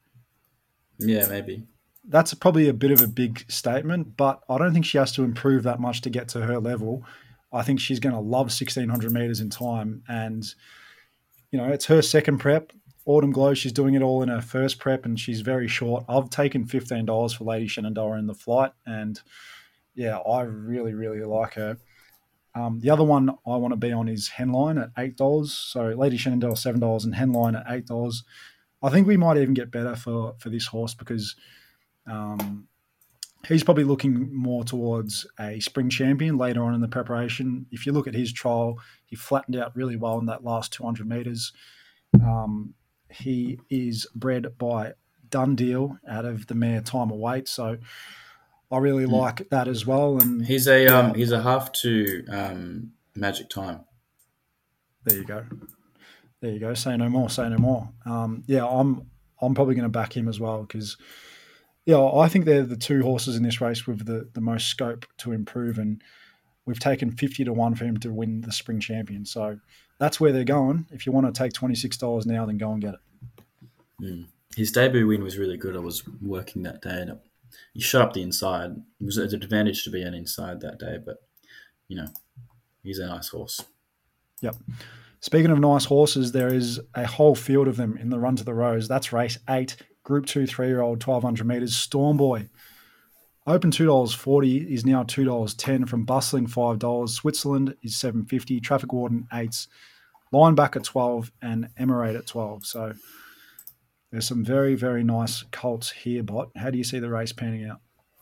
Yeah, maybe. That's probably a bit of a big statement, but I don't think she has to improve that much to get to her level. I think she's going to love sixteen hundred metres in time. And, you know, it's her second prep. Autumn Glow, she's doing it all in her first prep and she's very short. I've taken fifteen dollars for Lady Shenandoah in the flight. And, yeah, I really, really like her. Um, the other one I want to be on is Henline at eight dollars. So Lady Shenandoah seven dollars and Henline at eight dollars. I think we might even get better for, for this horse because um, he's probably looking more towards a spring champion later on in the preparation. If you look at his trial, he flattened out really well in that last two hundred metres. Um, he is bred by Done Deal out of the mare Time of Wait. So I really Mm. like that as well. And He's a Yeah. um, he's a half to um, Magic Time. there you go. There you go. Say no more. Say no more. Um, yeah, I'm I'm probably going to back him as well because, yeah, I think they're the two horses in this race with the, the most scope to improve, and we've taken fifty to one for him to win the spring champion. So that's where they're going. If you want to take twenty-six dollars now, then go and get it. Mm. His debut win was really good. I was working that day and it, he shot up the inside. It was an advantage to be an inside that day, but, you know, he's a nice horse. Yep. Speaking of nice horses, there is a whole field of them in the Run to the Rose. That's race eight, Group two, three-year-old, twelve hundred metres, Storm Boy. Open two dollars forty is now two dollars ten from Bustling five dollars. Switzerland is seven dollars fifty. Traffic Warden eights. Lineback at twelve, and Emirate at twelve. So there's some very, very nice colts here, Bot. How do you see the race panning out?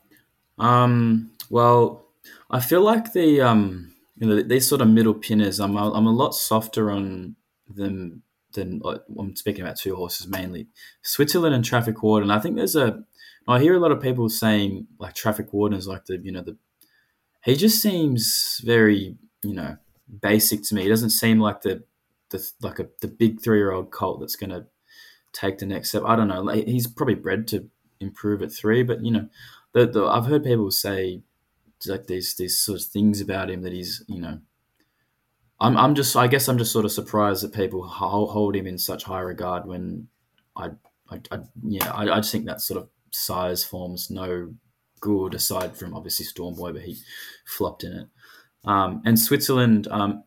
Um, well, I feel like the um, you know, these sort of middle pinners. I'm a, I'm a lot softer on them than like, I'm speaking about two horses mainly, Switzerland and Traffic Warden. I think there's a. I hear a lot of people saying like Traffic Warden is like the you know the. He just seems very you know basic to me. He doesn't seem like the the like a the big three year old colt that's going to take the next step. I don't know. Like, he's probably bred to improve at three, but you know. The, the, I've heard people say like these these sort of things about him that he's you know. I'm I'm just I guess I'm just sort of surprised that people hold, hold him in such high regard when I I, I yeah I, I just think that sort of size forms no good aside from obviously Stormboy, but he flopped in it. Um, and Switzerland, um,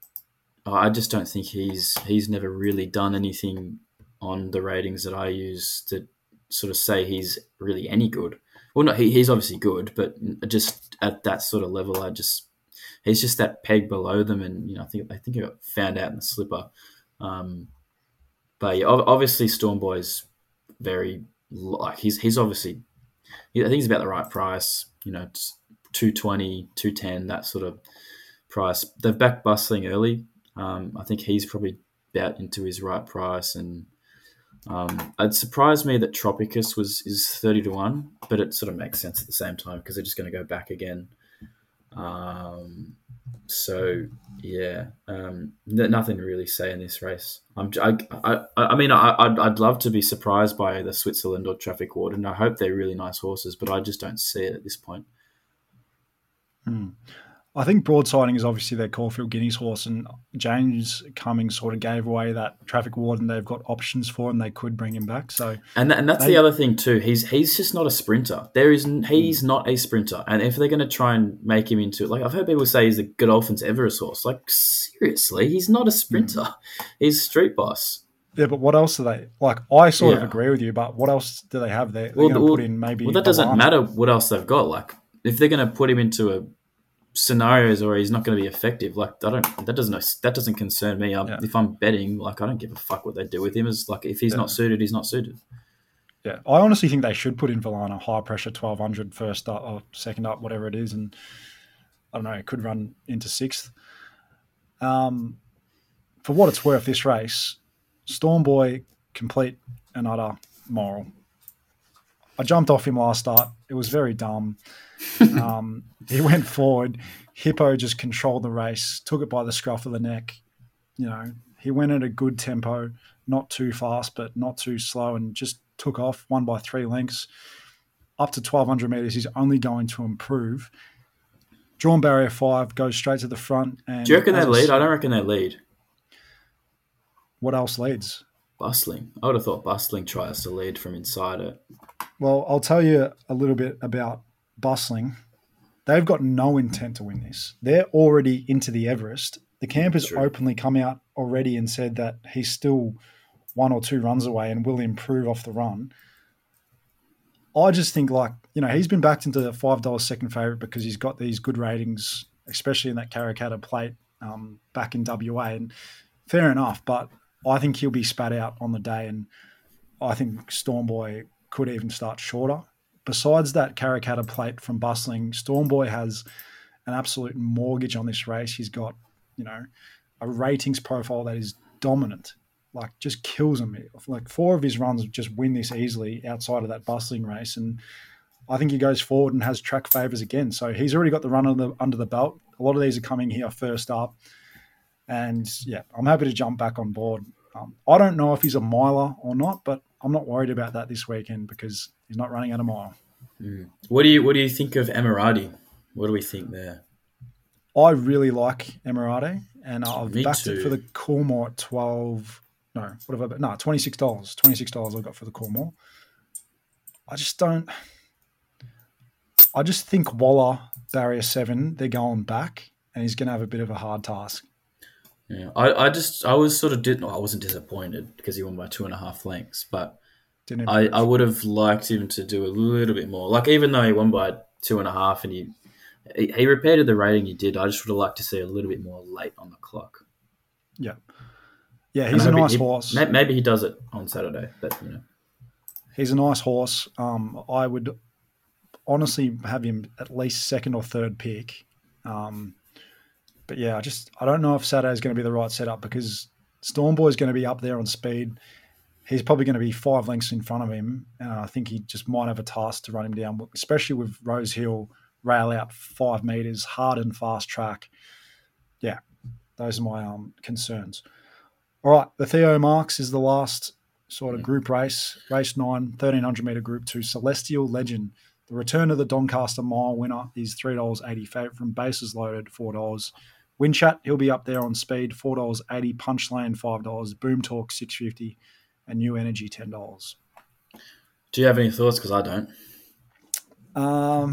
I just don't think he's he's never really done anything on the ratings that I use to sort of say he's really any good. Well, no, he, he's obviously good, but just at that sort of level, I just he's just that peg below them, and you know, I think I think he got found out in the slipper. Um, but yeah, obviously, Stormboy's very like he's he's obviously I think he's about the right price. You know, two twenty, two ten, that sort of price. They've backed Bustling early. Um, I think he's probably about into his right price, and. Um, it surprised me that Tropicus was is thirty to one, but it sort of makes sense at the same time because they're just going to go back again. Um, so yeah, um, n- nothing to really say in this race. I'm, I, I, I mean, I, I'd, I'd love to be surprised by either Switzerland or Traffic Warden. I hope they're really nice horses, but I just don't see it at this point. Hmm. I think Broadsiding is obviously their Caulfield Guineas horse, and James Cummings sort of gave away that Traffic Warden they've got options for, and they could bring him back. So, and that, and that's they, the other thing too. He's he's just not a sprinter. There is he's not a sprinter, and if they're going to try and make him into like I've heard people say he's the Godolphin's Everest horse. Like seriously, he's not a sprinter. Mm. He's a street boss. Yeah, but what else do they like? I sort yeah. of agree with you, but what else do they have there? They're well, going to well, put in maybe. Well, that doesn't matter. What else they've got? Like if they're going to put him into a scenarios where he's not going to be effective, like I don't that doesn't that doesn't concern me. I'm, yeah. If I'm betting, like I don't give a fuck what they do with him. Is like if he's yeah. not suited, he's not suited. Yeah, I honestly think they should put in Villana high pressure twelve hundred first up or second up, whatever it is, and I don't know, it could run into sixth. Um, for what it's worth, this race, Stormboy complete and utter moral. I jumped off him last start. It was very dumb. um, he went forward. Hippo just controlled the race, took it by the scruff of the neck. You know, he went at a good tempo, not too fast, but not too slow, and just took off, won by three lengths. Up to twelve hundred metres, he's only going to improve. Drawn barrier five, goes straight to the front. And do you reckon they lead? I don't reckon they lead. What else leads? Bustling. I would have thought Bustling tries to lead from inside it. Well, I'll tell you a little bit about Bustling. They've got no intent to win this. They're already into the Everest. The campers openly come out already and said that he's still one or two runs away and will improve off the run. I just think, like, you know, he's been backed into the five dollars second favourite because he's got these good ratings, especially in that Karrakatta plate um, back in W A. And fair enough, but I think he'll be spat out on the day, and I think Stormboy could even start shorter. Besides that Karrakatta plate from Bustling, Stormboy has an absolute mortgage on this race. He's got, you know, a ratings profile that is dominant, like just kills him. Like four of his runs just win this easily outside of that Bustling race, and I think he goes forward and has track favours again. So he's already got the run under the, under the belt. A lot of these are coming here first up, and yeah, I'm happy to jump back on board. Um, I don't know if he's a miler or not, but I'm not worried about that this weekend because he's not running at a mile. Mm. What do you What do you think of Emirati? What do we think there? I really like Emirati, and I've Me backed too. it for the Coolmore at twelve. No, what have I? No, twenty six dollars. Twenty six dollars I got for the Coolmore. I just don't. I just think Waller barrier seven. They're going back, and he's going to have a bit of a hard task. Yeah, I, I just I was sort of did no, I wasn't disappointed because he won by two and a half lengths, but Didn't I, I would have liked him to do a little bit more. Like even though he won by two and a half and he he, he repeated the rating he did, I just would have liked to see a little bit more late on the clock. Yeah. Yeah, he's a nice he, horse. Maybe he does it on Saturday, but you know. He's a nice horse. Um, I would honestly have him at least second or third pick. Um, but yeah, I just I don't know if Saturday is going to be the right setup because Storm Boy is going to be up there on speed. He's probably going to be five lengths in front of him, and I think he just might have a task to run him down, especially with Rose Hill rail out five metres, hard and fast track. Yeah, those are my um, concerns. All right, the Theo Marks is the last sort of group race, race nine, thirteen hundred metre group two, Celestial Legend. The return of the Doncaster Mile winner is three dollars eighty, favourite from Bases Loaded, four dollars. Windchat, he'll be up there on speed, four dollars eighty, Punchline, five dollars, Boom Talk, six dollars fifty, and New Energy, ten dollars. Do you have any thoughts? Because I don't. Um,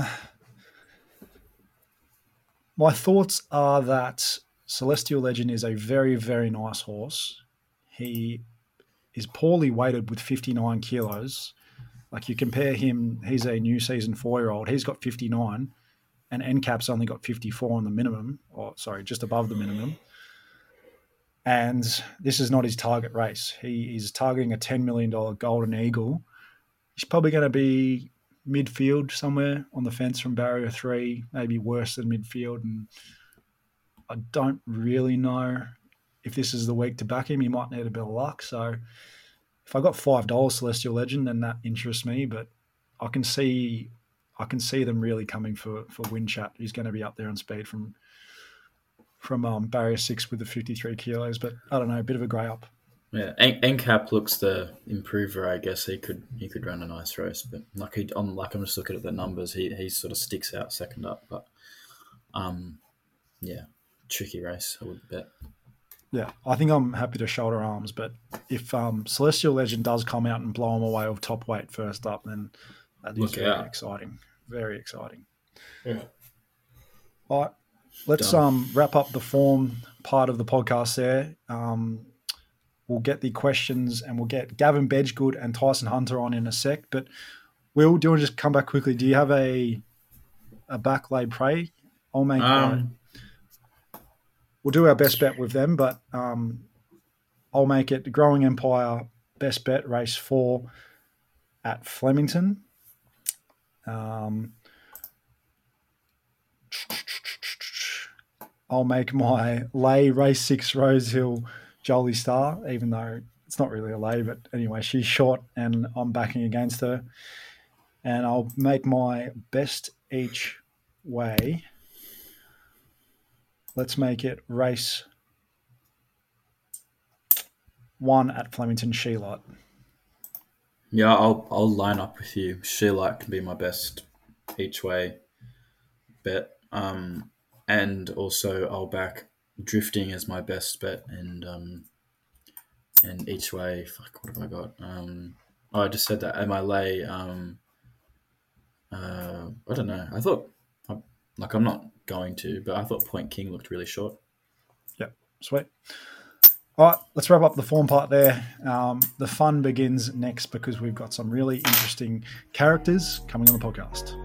my thoughts are that Celestial Legend is a very, very nice horse. He is poorly weighted with fifty-nine kilos. Like you compare him, he's a new season four-year-old. He's got fifty-nine, and N CAP's only got fifty-four on the minimum, or sorry, just above the minimum. And this is not his target race. He is targeting a ten million dollars Golden Eagle. He's probably going to be midfield somewhere on the fence from barrier three, maybe worse than midfield. And I don't really know if this is the week to back him. He might need a bit of luck. So if I got five dollars Celestial Legend, then that interests me. But I can see I can see them really coming for, for Windchat. He's going to be up there on speed from from um, barrier six with the fifty-three kilos. But I don't know, a bit of a grey up. Yeah, N CAP looks the improver. I guess he could he could run a nice race, but like he, I'm like I'm just looking at the numbers. He he sort of sticks out second up, but um, yeah, tricky race. I would bet. Yeah, I think I'm happy to shoulder arms, but if um, Celestial Legend does come out and blow him away with top weight first up, then that is Look very out. exciting. Very exciting. Yeah. All right, let's Done. um, wrap up the form part of the podcast there. Um, we'll get the questions and we'll get Gavin Bedgegood and Tyson Hunter on in a sec. But Will, do you want to just come back quickly? Do you have a a back laid prey? I'll make Um, We'll do our best bet with them, but um, I'll make it Growing Empire best bet race four at Flemington. Um, I'll make my lay race six Rose Hill Jolie Star, even though it's not really a lay, but anyway, she's short and I'm backing against her. And I'll make my best each way. Let's make it race one at Flemington Sheelite. Yeah, I'll I'll line up with you. Sheelite can be my best each way bet. Um, and also I'll back Drifting as my best bet and um, and each way. Fuck, what have I got? Um, oh, I just said that. Am I lay? Um, uh, I don't know. I thought I, like I'm not going to, but I thought Point King looked really short. Yep, sweet. All right, let's wrap up the form part there. Um, the fun begins next because we've got some really interesting characters coming on the podcast.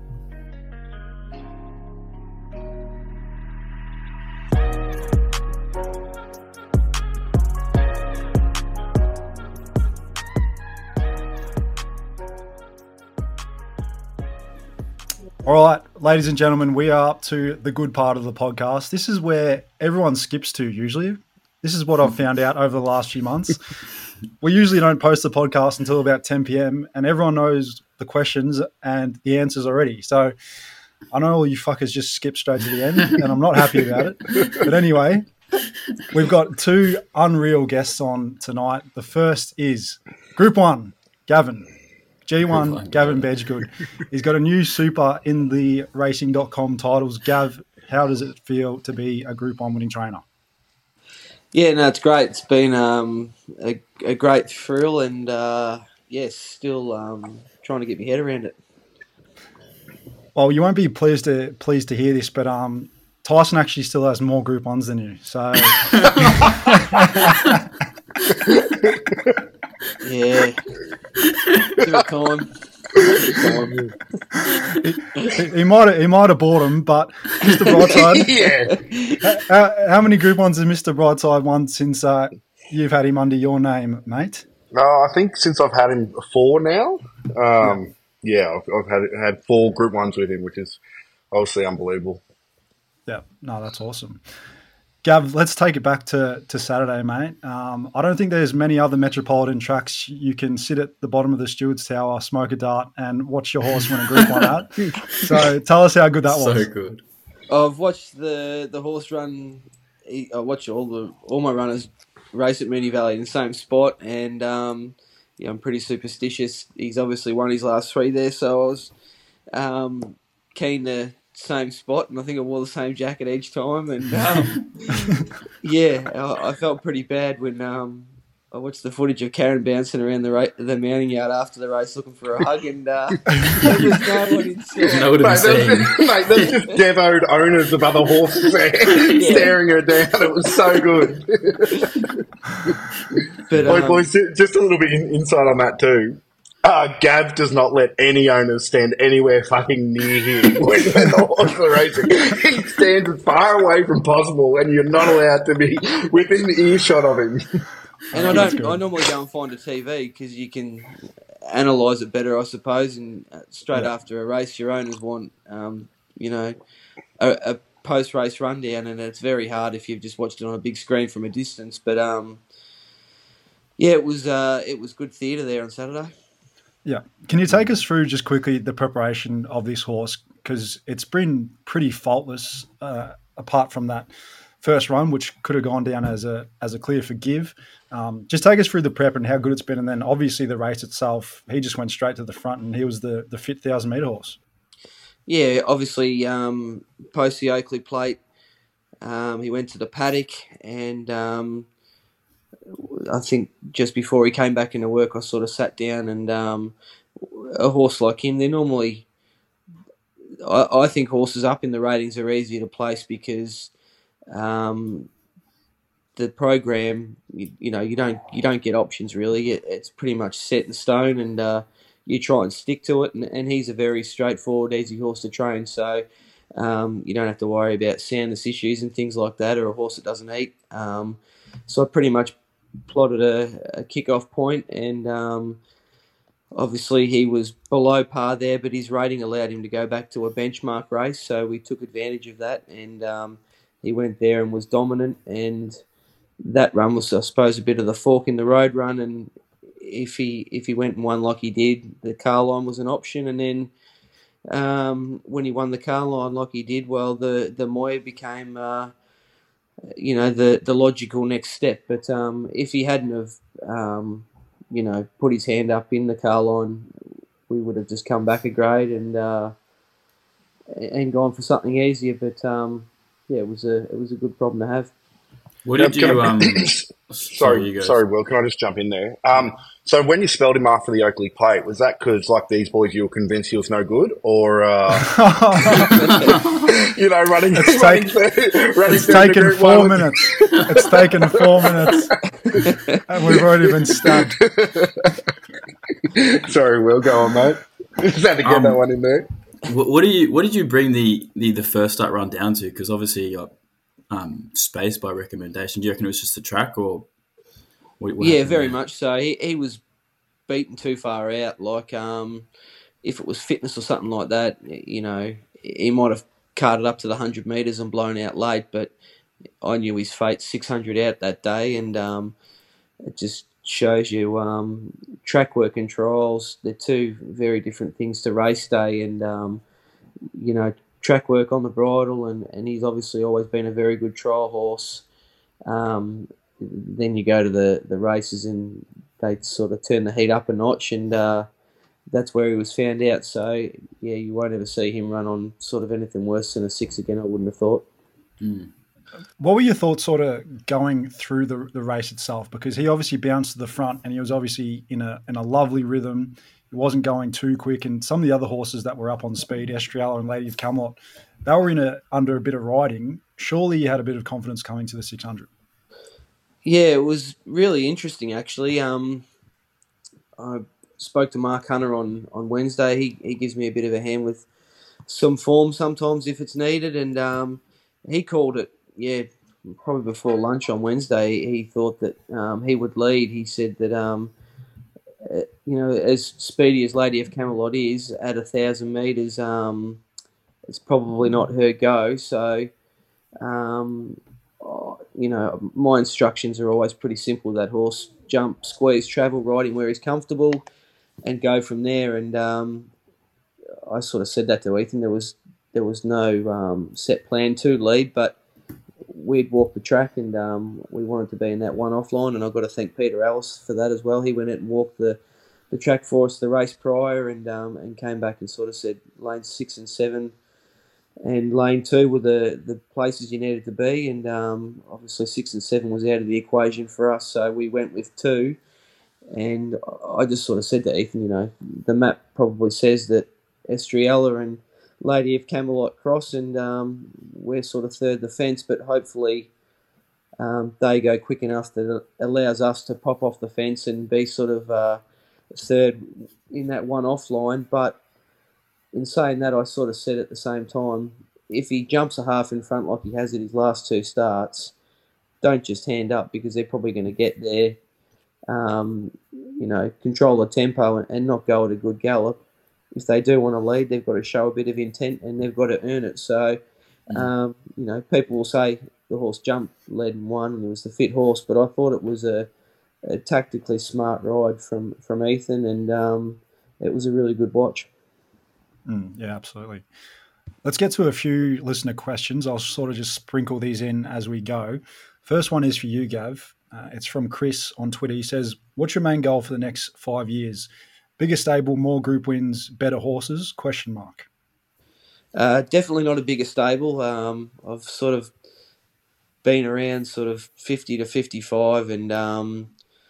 All right, ladies and gentlemen, we are up to the good part of the podcast. This is where everyone skips to usually. This is what I've found out over the last few months. We usually don't post the podcast until about ten p.m. and everyone knows the questions and the answers already. So I know all you fuckers just skip straight to the end and I'm not happy about it. But anyway, we've got two unreal guests on tonight. The first is Group one, Gavin. G one, Gavin Bedgegood. He's got a new super in the racing dot com titles. Gav, how does it feel to be a Group one winning trainer? Yeah, no, it's great. It's been um, a, a great thrill and, uh, yes, still um, trying to get my head around it. Well, you won't be pleased to pleased to hear this, but um, Tyson actually still has more Group ones than you. So, yeah, give it time. he, he might have, he might have bought them, but Mister Brightside, Yeah. how, how many Group ones has Mister Brightside won since uh, you've had him under your name, mate? No, I think since I've had him four now, um, yeah, yeah I've, I've had had four Group Ones with him, which is obviously unbelievable. Yeah, no, that's awesome. Gav, let's take it back to, to Saturday, mate. Um, I don't think there's many other metropolitan tracks you can sit at the bottom of the Stewards Tower, smoke a dart, and watch your horse win a Group One out. So tell us how good that was. So good. I've watched the, the horse run. I watch all the all my runners race at Moonee Valley in the same spot, and um, yeah, I'm pretty superstitious. He's obviously won his last three there, so I was um, keen to. Same spot, and I think I wore the same jacket each time. And um, yeah, I, I felt pretty bad when um, I watched the footage of Karen bouncing around the ra- the mounting yard after the race looking for a hug, and uh, there was no one in sight. No one to be Mate, seen. that's, mate, that's just devoed owners of other horses there Yeah. staring her down. It was so good. But Wait, um, boys, ju- just a little bit in, insight on that too. Uh, Gav does not let any owners stand anywhere fucking near him when the horse are racing. He stands as far away from possible, and you're not allowed to be within earshot of him. and I That's don't. good. I normally go and find a T V because you can analyse it better, I suppose. And uh, straight Yeah. after a race, your owners want, um, you know, a, a post-race rundown, and it's very hard if you've just watched it on a big screen from a distance. But um, yeah, it was uh, it was good theatre there on Saturday. Yeah. Can you take us through just quickly the preparation of this horse? Because it's been pretty faultless uh, apart from that first run, which could have gone down as a as a clear forgive. Um, just take us through the prep and how good it's been. And then obviously the race itself, he just went straight to the front and he was the, the fit one thousand metre horse. Yeah, obviously, um, post the Oakley Plate, um, he went to the paddock, and um, I think just before he came back into work, I sort of sat down, and um, a horse like him, they're normally, I, I think horses up in the ratings are easier to place because um, the program, you, you know, you don't you don't get options really. It, it's pretty much set in stone, and uh, you try and stick to it. And, and he's a very straightforward, easy horse to train, so um, you don't have to worry about soundness issues and things like that, or a horse that doesn't eat. Um, so I pretty much plotted a, a kick-off point, and um, obviously he was below par there, but his rating allowed him to go back to a benchmark race, so we took advantage of that, and um, he went there and was dominant, and that run was, I suppose, a bit of the fork in the road run, and if he if he went and won like he did, the car line was an option, and then um, when he won the car line like he did, well, the, the Moya became... Uh, you know, the, the logical next step. But um, if he hadn't have, um, you know, put his hand up in the car line, we would have just come back a grade and uh, and gone for something easier. But um, yeah, it was a it was a good problem to have. What did Can you? I- Um, Sorry, you guys. sorry, Will. Can I just jump in there? Um, so when you spelled him after the Oakley Plate, was that because, like these boys, you were convinced he was no good, or uh, you know, running? It's, running take, through, running it's through the taken Group four One? minutes. It's taken four minutes. And we've already been stabbed. Sorry, Will. Go on, mate. Just had to get Um, that one in there. What, what do you? What did you bring the the, the first start run down to? Because obviously you got um, space by recommendation. Do you reckon it was just the track, or what, what Yeah, happened very there? much so. He he was beaten too far out. Like um, if it was fitness or something like that, you know, he might have carted up to the hundred meters and blown out late. But I knew his fate six hundred out that day, and um, it just shows you um, track work and trials. They're two very different things to race day, and um, you know, track work on the bridle, and, and he's obviously always been a very good trial horse. Um, then you go to the, the races and they sort of turn the heat up a notch, and uh, that's where he was found out. So, yeah, you won't ever see him run on sort of anything worse than a six again, I wouldn't have thought. What were your thoughts sort of going through the, the race itself? Because he obviously bounced to the front and he was obviously in a in a lovely rhythm. He wasn't going too quick. And some of the other horses that were up on speed, Estriella and Lady of Camelot, they were in a under a bit of riding. Surely you had a bit of confidence coming to the six hundred. Yeah, it was really interesting, actually. Um, I spoke to Mark Hunter on, on Wednesday. He he gives me a bit of a hand with some form sometimes if it's needed, and um, he called it, yeah, probably before lunch on Wednesday, he thought that um, he would lead. He said that, um, uh, you know, as speedy as Lady of Camelot is, at a thousand metres, um, it's probably not her go. So, um, oh, you know, my instructions are always pretty simple. That horse, jump, squeeze, travel, ride him where he's comfortable, and go from there. And um, I sort of said that to Ethan. There was there was no um, set plan to lead, but we'd walk the track, and um, we wanted to be in that one offline. And I've got to thank Peter Ellis for that as well. He went out and walked the, the track for us the race prior, and um, and came back and sort of said lane six and seven and lane two were the, the places you needed to be. And um, obviously six and seven was out of the equation for us, so we went with two. And I just sort of said to Ethan, you know, the map probably says that Estriella and Lady of Camelot cross, and um, we're sort of third the fence, but hopefully um, they go quick enough that it allows us to pop off the fence and be sort of uh, third in that one offline. But in saying that, I sort of said at the same time, if he jumps a half in front like he has at his last two starts, don't just hand up, because they're probably going to get there, um, you know, control the tempo and, and not go at a good gallop. If they do want to lead, they've got to show a bit of intent, and they've got to earn it. So, um, you know, people will say the horse jumped, led and won, and it was the fit horse, but I thought it was a, a tactically smart ride from, from Ethan, and um, it was a really good watch. Mm, yeah, absolutely. Let's get to a few listener questions. I'll sort of just sprinkle these in as we go. First one is for you, Gav. Uh, it's from Chris on Twitter. He says, what's your main goal for the next five years? Bigger stable, more group wins, better horses? Question mark. Uh, definitely not a bigger stable. Um, I've sort of been around sort of fifty to fifty-five, and um,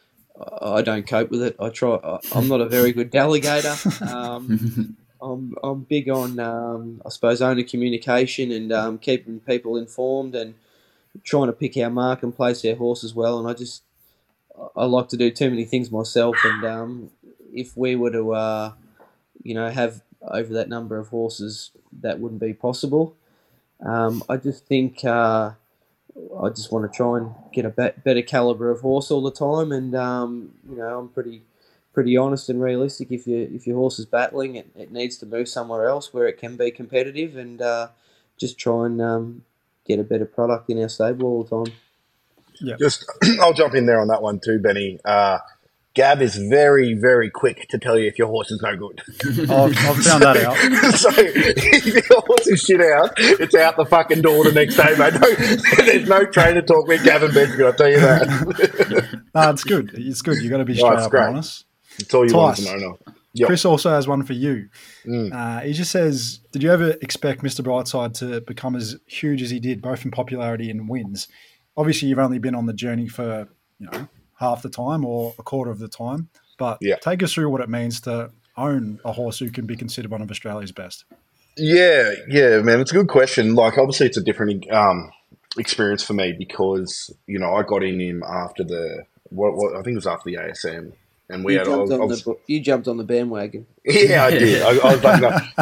I don't cope with it. I try. I'm not a very good delegator. Um, I'm I'm big on um, I suppose owner communication and um, keeping people informed and trying to pick our mark and place our horses well. And I just I like to do too many things myself, and um, if we were to, uh, you know, have over that number of horses, that wouldn't be possible. Um, I just think uh, I just want to try and get a be- better calibre of horse all the time, and um, you know, I'm pretty pretty honest and realistic. If you if your horse is battling, it, it needs to move somewhere else where it can be competitive, and uh, just try and um, get a better product in our stable all the time. Yeah, just I'll jump in there on that one too, Benny. Uh, Gab is very, very quick to tell you if your horse is no good. Oh, I've, I've found that out. So if your horse is shit out, it's out the fucking door the next day, mate. No, there's no trainer talk with Gavin Benjamin, I'll tell you that. No, it's good. It's good. You've got to be straight Oh, it's up great. and honest. It's all you want Twice. to know. No. Yep. Chris also has one for you. Mm. Uh, he just says, did you ever expect Mister Brightside to become as huge as he did, both in popularity and wins? Obviously, you've only been on the journey for, you know, half the time or a quarter of the time. But Yeah. take us through what it means to own a horse who can be considered one of Australia's best. Yeah, yeah, man, it's a good question. Like, obviously, it's a different um, experience for me because, you know, I got in him after the, what, what I think it was after the A S M. And we You had, I jumped, was, on I was, the, you jumped on the bandwagon. Yeah, I did. I, I was like,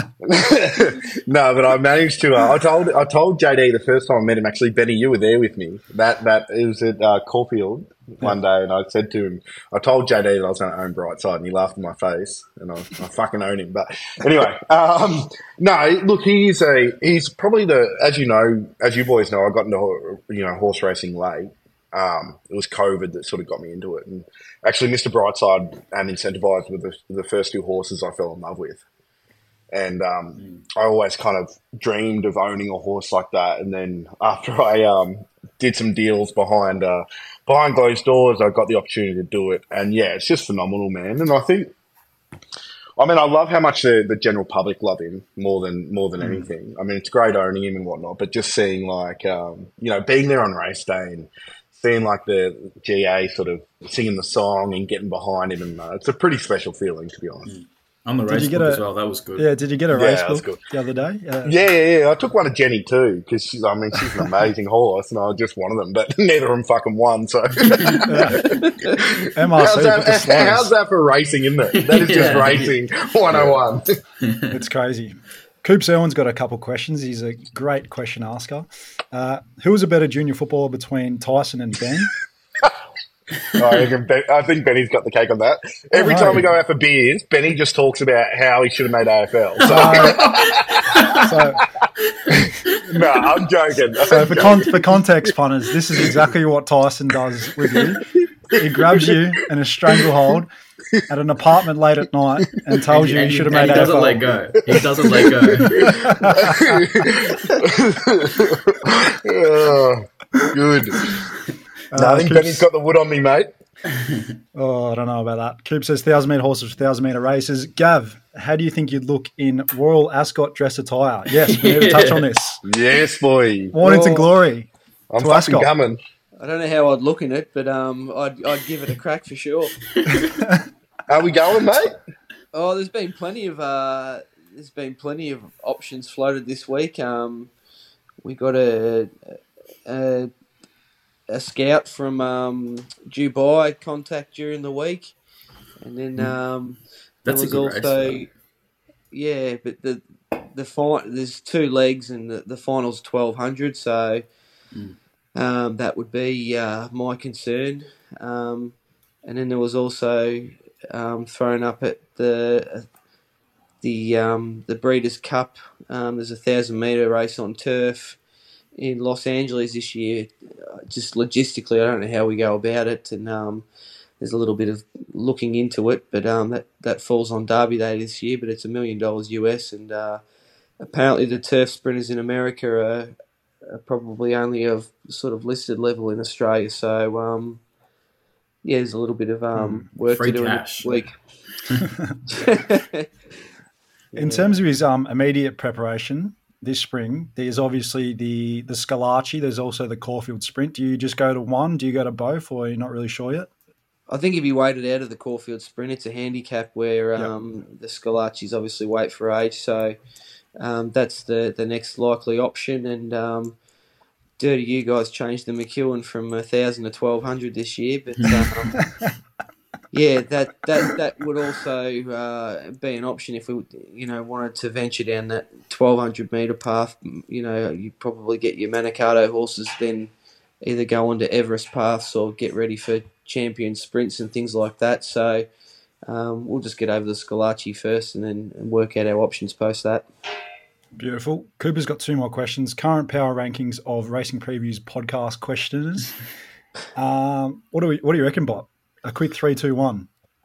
no, no, but I managed to. Uh, I told I told J D the first time I met him. Actually, Benny, you were there with me. That that it was at uh, Caulfield one day, and I said to him, I told J D that I was going to own Brightside, and he laughed in my face, and I, I fucking own him. But anyway, um, no, look, he's a he's probably the as you know, as you boys know, I got into you know horse racing late. Um, it was COVID that sort of got me into it. And actually, Mister Brightside and Incentivized were the, the first two horses I fell in love with. And um, mm. I always kind of dreamed of owning a horse like that. And then after I um, did some deals behind uh, behind closed doors, I got the opportunity to do it. And, yeah, it's just phenomenal, man. And I think, I mean, I love how much the, the general public love him more than more than mm. anything. I mean, it's great owning him and whatnot, but just seeing, like, um, you know, being there on race day and seeing like the G A sort of singing the song and getting behind him, and uh, it's a pretty special feeling, to be honest. On the race book a, as well, that was good. Yeah, did you get a yeah, race book good. the other day? Uh, yeah, yeah, yeah. I took one of Jenny too because she's, I mean, she's an amazing horse, and I just one of them, but neither of them fucking won. So, M R C, how's, that, how's that for racing, isn't it? That is just yeah. racing one oh one. It's crazy. Coops Irwin's got a couple questions. He's a great question asker. Uh, who was a better junior footballer between Tyson and Ben? I, reckon ben, I think Benny's got the cake on that. Every Oh, no. time we go out for beers, Benny just talks about how he should have made A F L. So, So, no, I'm joking. so for, con- for context, punters, this is exactly what Tyson does with you. He grabs you in a stranglehold at an apartment late at night and tells you you should have made and he A F L. doesn't let go. He doesn't let go. Oh, good. No, I think Coops- Benny's got the wood on me, mate. Oh, I don't know about that. Coop says one thousand metre horses, one thousand metre races. Gav, how do you think you'd look in Royal Ascot dress attire? Yes, we need to touch on this. Yes, boy. Mornington Well, Glory. I'm to fucking Ascot. coming. I don't know how I'd look in it, but um, I'd, I'd give it a crack for sure. Are we going, mate? Oh, there's been plenty of uh, there's been plenty of options floated this week. Um, we got a a, a scout from um, Dubai contact during the week, and then um, there That's a was good race, also though. yeah, but the the fi- there's two legs and the, the final's twelve hundred, so um, that would be uh, my concern. Um, and then there was also um, thrown up at the the um, the Breeders' Cup. Um, there's a thousand meter race on turf in Los Angeles this year. Uh, Just logistically, I don't know how we go about it, and um, there's a little bit of looking into it. But um, that that falls on Derby Day this year. But it's a million dollars U S, and uh, apparently the turf sprinters in America are, are probably only of sort of listed level in Australia. So um, yeah, there's a little bit of um, work Free to do cash. in this week. In terms of his um, immediate preparation this spring, there's obviously the the Scalacci. There's also the Caulfield Sprint. Do you just go to one? Do you go to both, or are you not really sure yet? I think if he waited out of the Caulfield Sprint, it's a handicap where um, the Scalacci's obviously weight for age, so um, that's the, the next likely option. And um, dirty you guys changed the McEwen from one thousand to twelve hundred this year, but um, yeah, that, that that would also uh, be an option if we you know wanted to venture down that twelve hundred metre path. You know, you probably get your Manicato horses, then either go on to Everest paths or get ready for champion sprints and things like that. So um, we'll just get over the Scalacci first and then and work out our options post that. Beautiful. Cooper's got two more questions. Current power rankings of Racing Previews podcast questioners. um, what do we? What do you reckon, Bob? A quick three, two, one.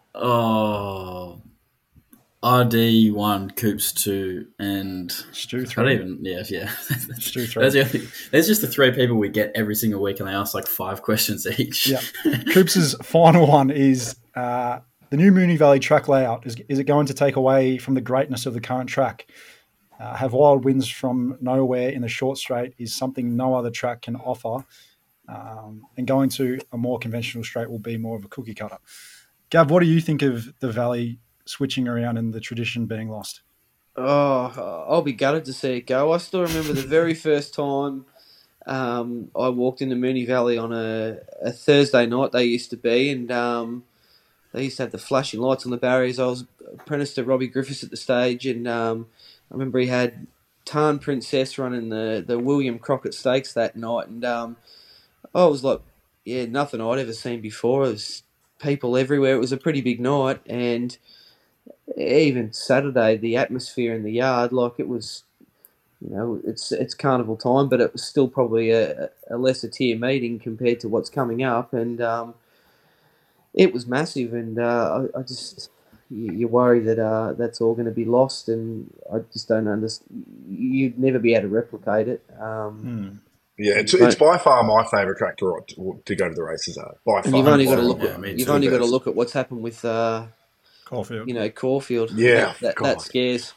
Oh, R D one, Coops two, and Stu I don't three. even. Yeah, yeah. Stu three. There's, the only, there's just the three people we get every single week, and they ask like five questions each. Yeah. Coops' final one is uh, the new Moonee Valley track layout. Is, is it going to take away from the greatness of the current track? Uh, have wild winds from nowhere in the short straight is something no other track can offer. Um, and going to a more conventional straight will be more of a cookie cutter. Gav, what do you think of the Valley switching around and the tradition being lost? Oh, I'll be gutted to see it go. I still remember the very first time um, I walked into Moonee Valley on a, a Thursday night. They used to be, and um, they used to have the flashing lights on the barriers. I was apprenticed to Robbie Griffiths at the stage, and um, I remember he had Tarn Princess running the, the William Crockett Stakes that night, and um, I was like, yeah, nothing I'd ever seen before. It was people everywhere. It was a pretty big night, and even Saturday, the atmosphere in the yard, like it was, you know, it's it's carnival time, but it was still probably a, a lesser tier meeting compared to what's coming up, and um, it was massive. And uh, I, I just, you, you worry that uh, that's all going to be lost, and I just don't understand. You'd never be able to replicate it. Um, Hmm. Yeah, it's, it's by far my favourite track to, to to go to the races at. By far. And you've only got to look Yeah, at me you've too, only got to best. look at what's happened with uh, Caulfield. you know Caulfield. Yeah, that that, God. that scares.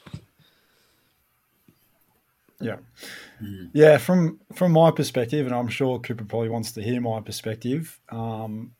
Yeah. Yeah, from from my perspective, and I'm sure Cooper probably wants to hear my perspective, um,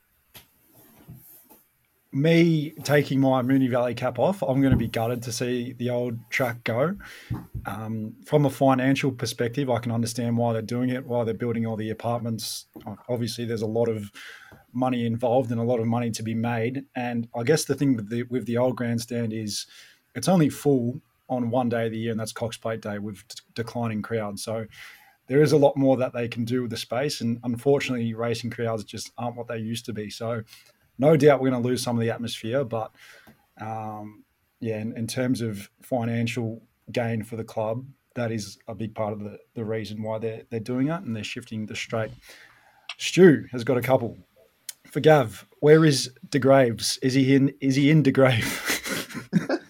me taking my Moonee Valley cap off, I'm going to be gutted to see the old track go. Um, from a financial perspective, I can understand why they're doing it, why they're building all the apartments. Obviously, there's a lot of money involved and a lot of money to be made. And I guess the thing with the, with the old grandstand is it's only full on one day of the year, and that's Cox Plate Day with d- declining crowds. So there is a lot more that they can do with the space, and unfortunately, racing crowds just aren't what they used to be. So no doubt we're going to lose some of the atmosphere, but um, yeah, in, in terms of financial gain for the club, that is a big part of the, the reason why they're they're doing it, and they're shifting the straight. Stu has got a couple. For Gav, where is De Graves? Is he in is he in De Grave?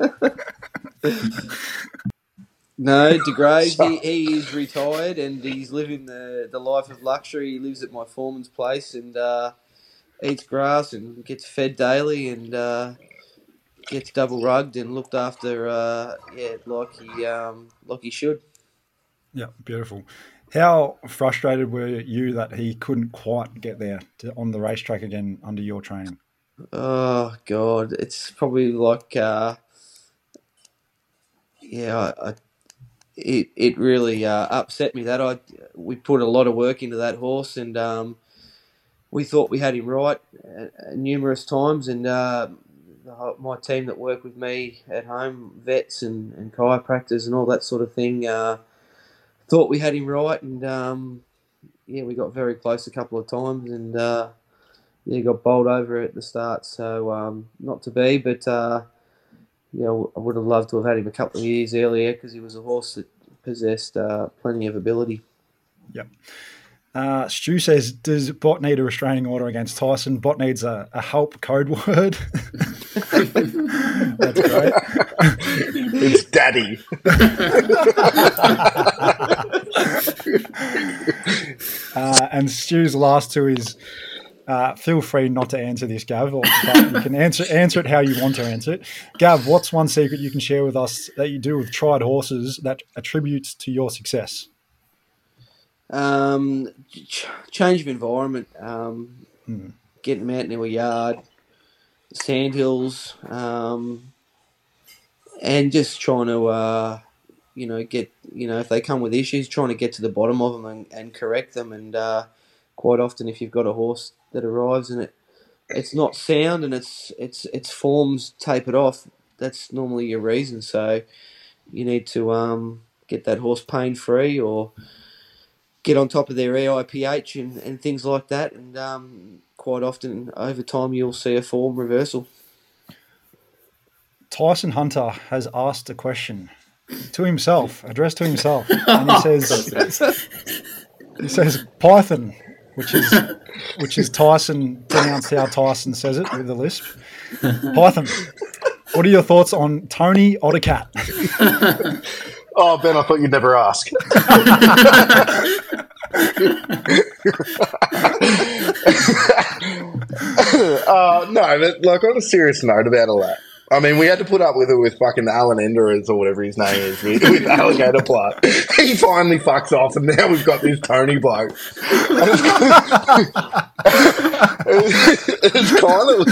No, De Graves, he, he is retired and he's living the, the life of luxury. He lives at my foreman's place and uh, eats grass and gets fed daily and uh, gets double rugged and looked after, uh, yeah, like he um, like he should. Yeah, beautiful. How frustrated were you that he couldn't quite get there to, on the racetrack again under your training? Oh God, it's probably like, uh, yeah, I, I, it it really uh, upset me that I we put a lot of work into that horse and um, we thought we had him right uh, numerous times and uh, my team that work with me at home, vets and, and chiropractors and all that sort of thing, uh, thought we had him right and um, yeah, we got very close a couple of times and uh, yeah, got bowled over at the start. So um, not to be, but uh, yeah, I would have loved to have had him a couple of years earlier because he was a horse that possessed uh, plenty of ability. Yep. Uh, Stu says, does Bot need a restraining order against Tyson? Bot needs a, a help code word. That's great. It's daddy. uh, and Stu's last two is, uh, feel free not to answer this, Gav, or, but you can answer answer it how you want to answer it. Gav, what's one secret you can share with us that you do with tried horses that attributes to your success? Um, ch- change of environment, um, hmm. getting them out in our yard, sandhills, um, and just trying to, uh, you know, get, you know, if they come with issues, trying to get to the bottom of them and, and correct them. And uh, quite often, if you've got a horse that arrives and it it's not sound and it's it's its forms tapered off, that's normally your reason. So you need to um, get that horse pain free or get on top of their E I P H and, and things like that. And um, quite often, over time, you'll see a form reversal. Tyson Hunter has asked a question to himself, addressed to himself, and he says, he says Python, which is which is Tyson pronounced how Tyson says it with a lisp. Python. What are your thoughts on Tony Ottercat? Oh, Ben, I thought you'd never ask. uh, no, but like on a serious note about all that, I mean, we had to put up with it with fucking Alan Enderers or whatever his name is with, with Alligator Blood. He finally fucks off, and now we've got this Tony bloke. It's kind of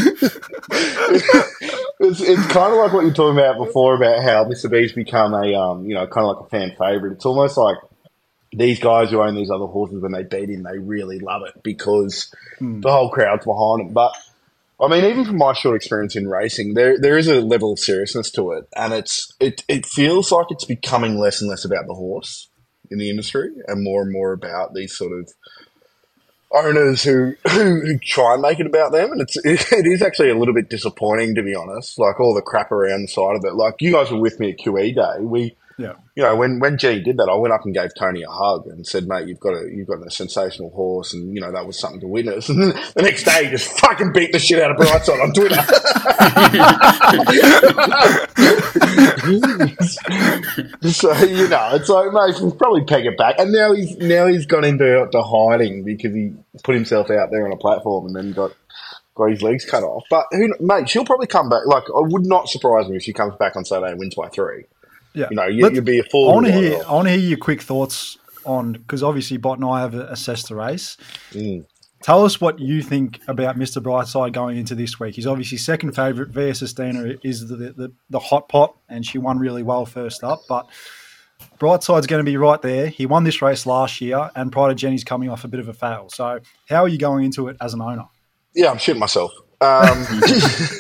it's, it's kind of like what you're talking about before about how Mister B's become a um you know kind of like a fan favorite. It's almost like these guys who own these other horses, when they beat him, they really love it because mm. the whole crowd's behind them. But I mean, even from my short experience in racing, there there is a level of seriousness to it, and it's it it feels like it's becoming less and less about the horse in the industry, and more and more about these sort of owners who, who, who try and make it about them. And it's it is actually a little bit disappointing, to be honest. Like all the crap around the side of it. Like you guys were with me at Q E Day. We. Yeah. You know, when, when G did that, I went up and gave Tony a hug and said, mate, you've got a you've got a sensational horse, and you know that was something to witness. And the next day, he just fucking beat the shit out of Brightside on Twitter. So you know, it's like, mate, you can probably peg it back. And now he's now he's gone into to hiding because he put himself out there on a platform and then got got his legs cut off. But who, mate, she'll probably come back. Like, I would not surprise me if she comes back on Saturday and wins by three. Yeah, you know, you, you'd be a fool. I want to hear. I want to hear your quick thoughts on, because obviously Bot and I have assessed the race. Mm. Tell us what you think about Mister Brightside going into this week. He's obviously second favourite. Via Sistina is the, the the hot pot, and she won really well first up. But Brightside's going to be right there. He won this race last year, and Pride of Jenny's coming off a bit of a fail. So, how are you going into it as an owner? Yeah, I'm shitting myself. Um,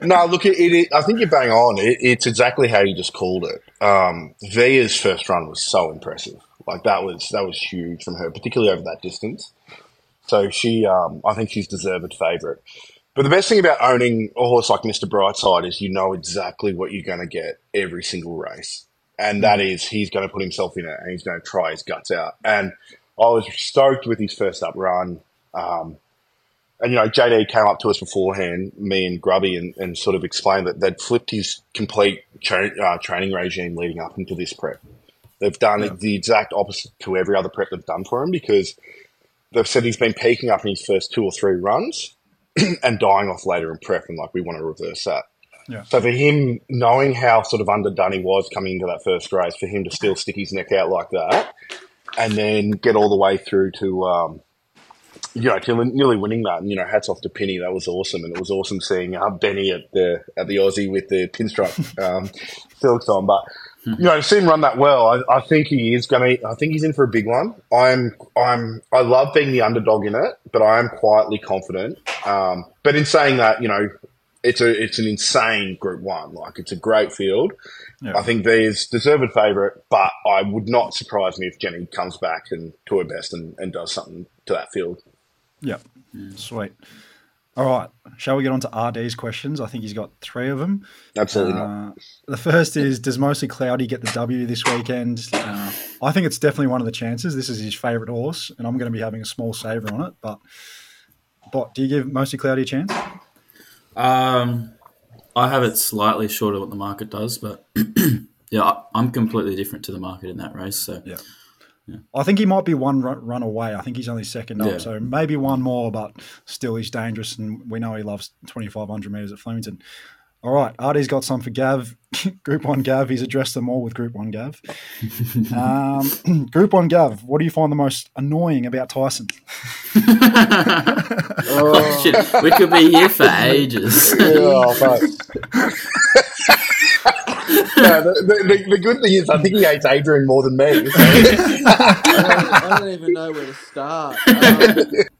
No, look, it, it, I think you're bang on. It, it's exactly how you just called it. Um, Via's first run was so impressive. Like that was that was huge from her, particularly over that distance. So she, um, I think she's deserved favourite. But the best thing about owning a horse like Mister Brightside is you know exactly what you're going to get every single race. And that is he's going to put himself in it and he's going to try his guts out. And I was stoked with his first up run. Um, and, you know, J D came up to us beforehand, me and Grubby, and, and sort of explained that they'd flipped his complete tra- uh, training regime leading up into this prep. They've done yeah. the exact opposite to every other prep they've done for him because they've said he's been peaking up in his first two or three runs and dying off later in prep, and, like, we want to reverse that. Yeah. So for him, knowing how sort of underdone he was coming into that first race, for him to still stick his neck out like that and then get all the way through to, um, you know, to nearly winning that. And, you know, hats off to Penny. That was awesome. And it was awesome seeing uh, Benny at the at the Aussie with the pinstripe um, silks on. But, you know, to see him run that well, I, I think he is going to – I think he's in for a big one. I'm I'm I love being the underdog in it, but I am quietly confident. Um, but in saying that, you know, it's a it's an insane Group One. Like, it's a great field. Yeah. I think there's deserved favourite, but I would not surprise me if Jenny comes back and to her best and, and does something to that field. Yeah, mm. Sweet. All right, shall we get on to R D's questions? I think he's got three of them. Absolutely uh, not. The first is, does Mostly Cloudy get the W this weekend? Uh, I think it's definitely one of the chances. This is his favourite horse, and I'm going to be having a small saver on it. But, but do you give Mostly Cloudy a chance? Um, I have it slightly short of what the market does, but yeah, I'm completely different to the market in that race. So yeah. Yeah. I think he might be one run, run away. I think he's only second up, yeah. so maybe one more, but still he's dangerous, and we know he loves twenty-five hundred metres at Flemington. All right, Artie's got some for Gav. Group one Gav, he's addressed them all with Group one Gav. um, Group one Gav, what do you find the most annoying about Tyson? oh. Shit, we could be here for ages. oh, no, the, the, the good thing is I think he hates Adrian more than me. So. I, don't, I don't even know where to start. Um,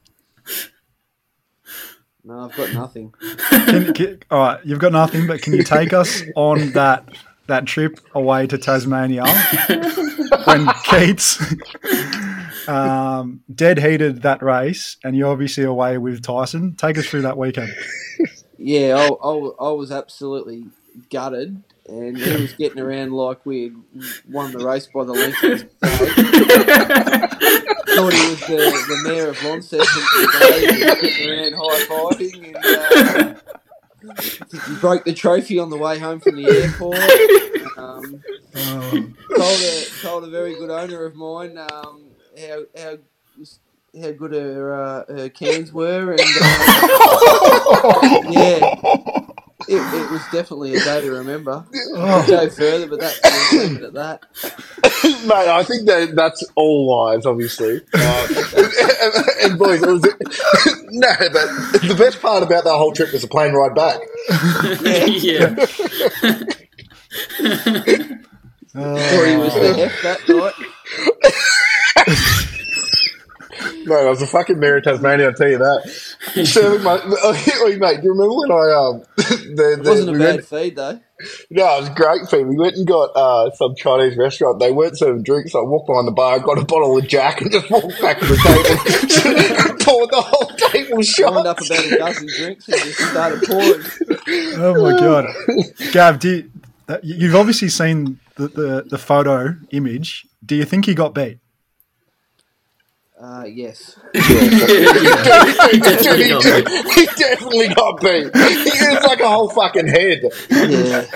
no, I've got nothing. Can, can, all right, you've got nothing, but can you take us on that that trip away to Tasmania when Keats um, dead heated that race, and you're obviously away with Tyson? Take us through that weekend. Yeah, I, I, I was absolutely gutted. And he was getting around like we had won the race by the length of the Thought he was the, the mayor of Launceston. He was getting around high-fiving. And, uh, he broke the trophy on the way home from the airport. Um, oh. told, a, told a very good owner of mine um, how how how good her, uh, her cans were. And uh, yeah. It, it was definitely a day to remember. Oh. I'll go further, but that's we'll leave it at that. Mate, I think that that's all lies, obviously. Uh, and, and boys, it was no, but the best part about that whole trip was the plane ride back. Yeah. oh. Thought he was the F that night. No, I was a fucking mayor of Tasmania, I'll tell you that. Shirley, mate, mate, do you remember when I... Um, the, the, it wasn't a we bad went, feed, though. No, it was a great feed. We went and got uh, some Chinese restaurant. They weren't serving drinks, so I walked behind the bar, got a bottle of Jack, and just walked back to the table. Poured the whole table shot. Lined up about a dozen drinks and just started pouring. Oh, my God. Gav, do you, that, you've obviously seen the, the, the photo image. Do you think he got beat? Uh, yes. he, definitely he definitely got beat. He was like a whole fucking head. Yeah.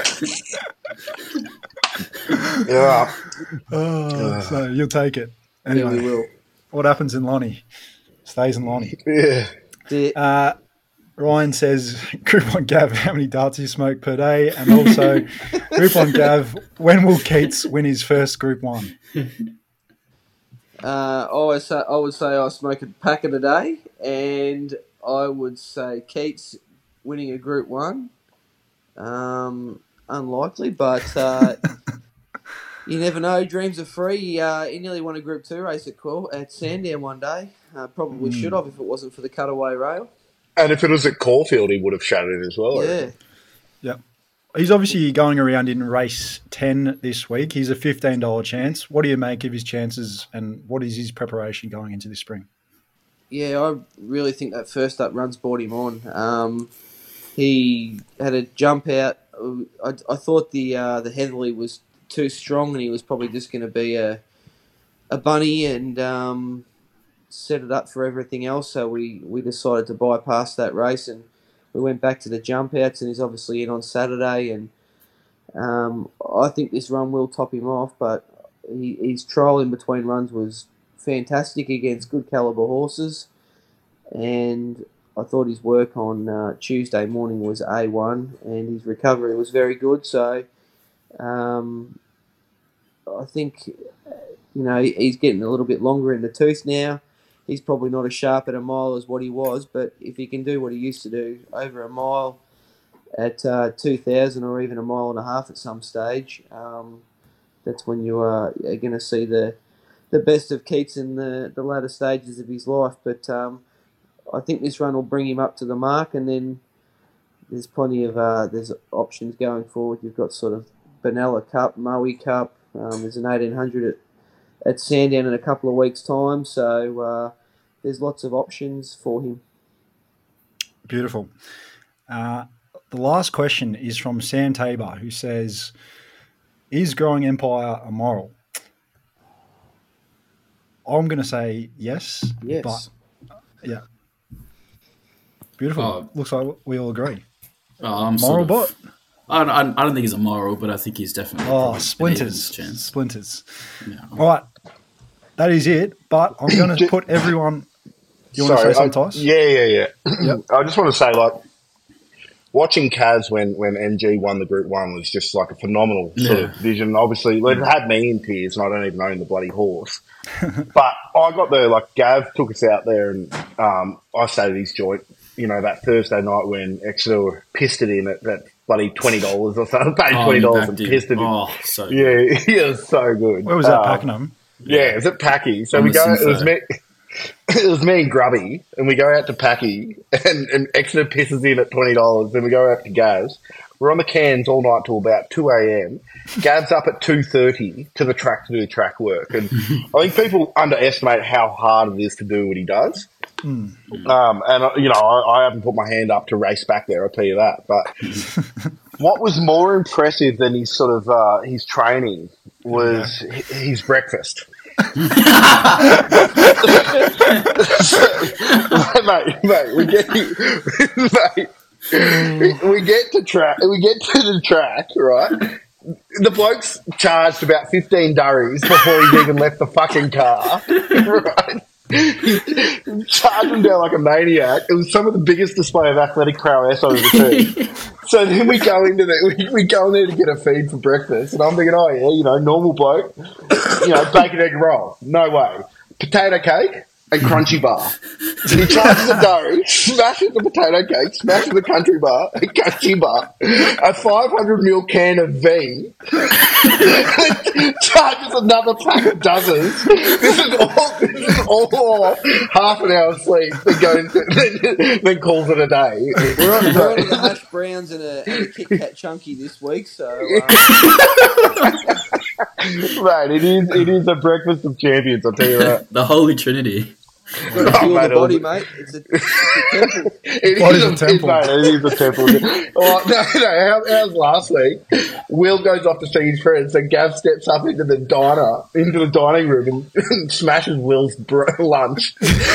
Yeah. Oh, so you'll take it. Anyway, yeah, we will. What happens in Lonnie stays in Lonnie. Yeah. Uh, Ryan says, Group one Gav, how many darts you smoke per day? And also, Group one Gav, when will Keats win his first Group one? Uh, I, would say, I would say I smoke a packet a day, and I would say Keats winning a Group one. Um, unlikely, but uh, you never know. Dreams are free. Uh, he nearly won a Group two race at Quell, at Sandown one day. Uh, probably mm. should have if it wasn't for the cutaway rail. And if it was at Caulfield, he would have shattered it as well. Yeah. Yeah. He's obviously going around in race ten this week. He's a fifteen dollars chance. What do you make of his chances and what is his preparation going into this spring? Yeah, I really think that first up run's brought him on. Um, he had a jump out. I, I thought the uh, the Heatherly was too strong and he was probably just going to be a a bunny and um, set it up for everything else. So we, we decided to bypass that race and we went back to the jump outs, and he's obviously in on Saturday. And um, I think this run will top him off, but he, his trial in between runs was fantastic against good calibre horses. And I thought his work on uh, Tuesday morning was A one, and his recovery was very good. So um, I think, you know, he's getting a little bit longer in the tooth now. He's probably not as sharp at a mile as what he was, but if he can do what he used to do over a mile at uh, two thousand or even a mile and a half at some stage, um, that's when you are, are going to see the the best of Keats in the, the latter stages of his life. But um, I think this run will bring him up to the mark, and then there's plenty of uh, there's options going forward. You've got sort of Benalla Cup, Maui Cup, um, there's an eighteen hundred at, at Sandown in a couple of weeks' time, so uh, there's lots of options for him. Beautiful. Uh, the last question is from Sam Tabor, who says, is Growing Empire immoral? I'm going to say yes. Yes. But, yeah. Beautiful. Oh. Looks like we all agree. Oh, I'm Moral sort of, bot? I, I, I don't think he's a moral, but I think he's definitely Oh, probably an splinters. even chance. Splinters. Yeah. All right. That is it, but I'm going to put everyone... You want Sorry, to say something, I, Tice? Yeah, yeah, yeah. Yep. I just want to say, like, watching Kaz when, when M G won the Group One was just like a phenomenal sort Yeah. of vision. Obviously, it had me in tears, and I don't even own the bloody horse. But I got the, like, Gav took us out there, and um, I stayed at his joint, you know, that Thursday night when Exeter were pissed it in at that bloody twenty dollars or something. Paid Oh, twenty you dollars backed and him. pissed it in. Oh, so good. Yeah, he was so good. Where was that, Um, Pakenham? Yeah, it was at Packy. So On we the go. It was Synfo. me. It was me and Grubby, and we go out to Packy, and, and Exeter pisses in at twenty dollars. Then we go out to Gaz. We're on the cans all night till about two a.m. Gav's up at two thirty to the track to do track work, and I think people underestimate how hard it is to do what he does. Mm. Um, and uh, you know, I, I haven't put my hand up to race back there. I'll tell you that. But what was more impressive than his sort of uh, his training was yeah. his breakfast. mate, mate, we get mate, we get to track. We get to the track, right? The bloke's charged about fifteen durries before he's even left the fucking car, right? Charged him down like a maniac. It was some of the biggest display of athletic prowess I've ever seen. So then we go into the, we, we go in there to get a feed for breakfast, and I'm thinking, oh yeah, you know, normal bloke, you know, bacon egg roll, no way, potato cake and crunchy bar. And he charges a durry, smashes the potato cake, smashes the country bar, a crunchy bar, a five hundred mil can of V, charges another pack of dozens. This is all, this is all off half an hour sleep, then goes, then, then calls it a day. We're on, we're on the hash browns and a, and a Kit Kat chunky this week, so. Um... Right, it is it is a breakfast of champions, I'll tell you that. The Holy Trinity. Got to fuel Oh, mate, the body, it'll- mate. It's a, it's a temple. It Body's is a a temple. It, mate, it is a temple. Oh, no, no, how, how's last week? Will goes off to see his friends, and Gav steps up into the diner, into the dining room, and, and smashes Will's br- lunch.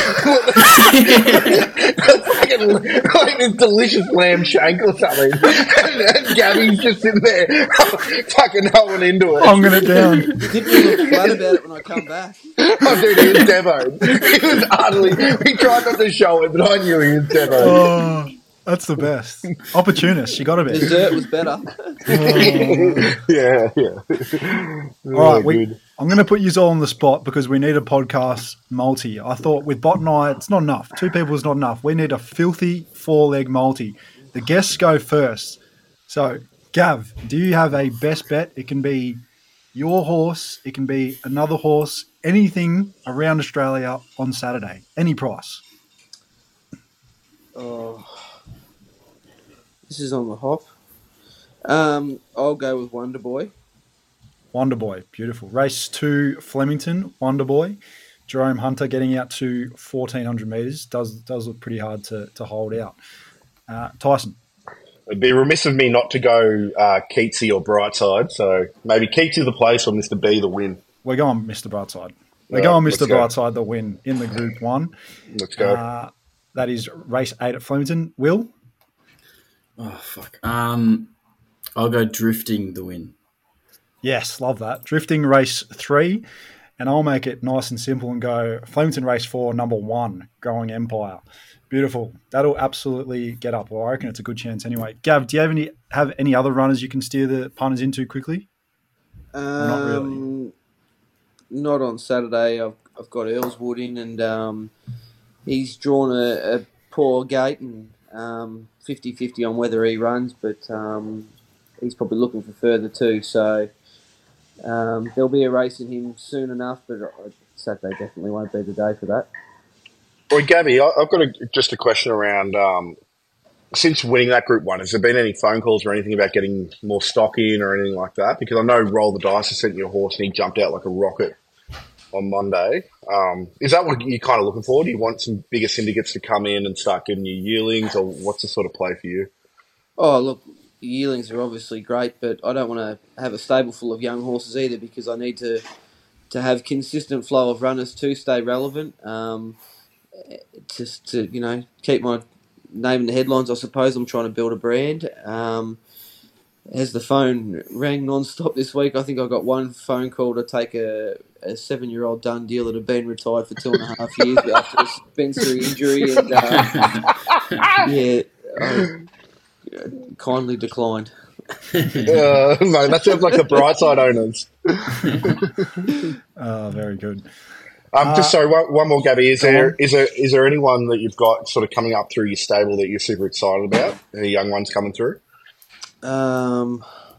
Fucking, like this delicious lamb shank or something. And, and Gabby's just sitting there, fucking holding into it. Honging it down. You didn't really look flat about it when I come back. Oh, dude, he was demoed. He was utterly. He tried not to show it, but I knew he was demoed. Oh, that's the best. Opportunist, you got to be. Dessert was better. Yeah, yeah. All right, we, I'm going to put you all on the spot because we need a podcast multi. I thought with Bot and I, it's not enough. Two people is not enough. We need a filthy four-leg multi. The guests go first. So, Gav, do you have a best bet? It can be your horse. It can be another horse. Anything around Australia on Saturday. Any price. Oh, this is on the hop. Um, I'll go with Wonder Boy. Wonder Boy, beautiful. Race two, Flemington, Wonder Boy. Jerome Hunter getting out to fourteen hundred metres. Does does look pretty hard to, to hold out. Uh, Tyson. It'd be remiss of me not to go uh, Keatsy or Brightside, so maybe Keatsy the place or Mister B the win. We're going Mister Brightside. We're All going right, Mister let's go. Brightside the win in the Group one. Let's go. Uh, that is race eight at Flemington. Will? Oh, fuck. Um, I'll go Drifting the win. Yes, love that. Drifting race three, and I'll make it nice and simple and go Flemington race four, number one, Growing Empire. Beautiful. That'll absolutely get up. Well, I reckon it's a good chance anyway. Gav, do you have any have any other runners you can steer the punters into quickly? Um, not really. Not on Saturday. I've I've got Earlswood in, and um, he's drawn a, a poor gate and um, fifty-fifty on whether he runs, but um, he's probably looking for further too. So um, there'll be a race in him soon enough, but Saturday definitely won't be the day for that. Well, Gabby, I- I've got a, just a question around, um, since winning that Group one, has there been any phone calls or anything about getting more stock in or anything like that? Because I know Roll the Dice has sent you a horse and he jumped out like a rocket on Monday. Um, is that what you're kind of looking for? Do you want some bigger syndicates to come in and start getting you yearlings, or what's the sort of play for you? Oh, look, yearlings are obviously great, but I don't want to have a stable full of young horses either, because I need to to have consistent flow of runners to stay relevant. Um, just to, you know, keep my name in the headlines, I suppose. I'm trying to build a brand. Um, as the phone rang non-stop this week, I think I got one phone call to take a, a seven-year-old done deal that had been retired for two and a half years after a suspensory injury, and uh, yeah, I kindly declined. Uh, no, that sounds like the Brightside owners. Oh, very good. Um, just Uh, sorry, one, one more, Gabby. Is go there on. is there is there anyone that you've got sort of coming up through your stable that you're super excited about? Any young ones coming through? Um,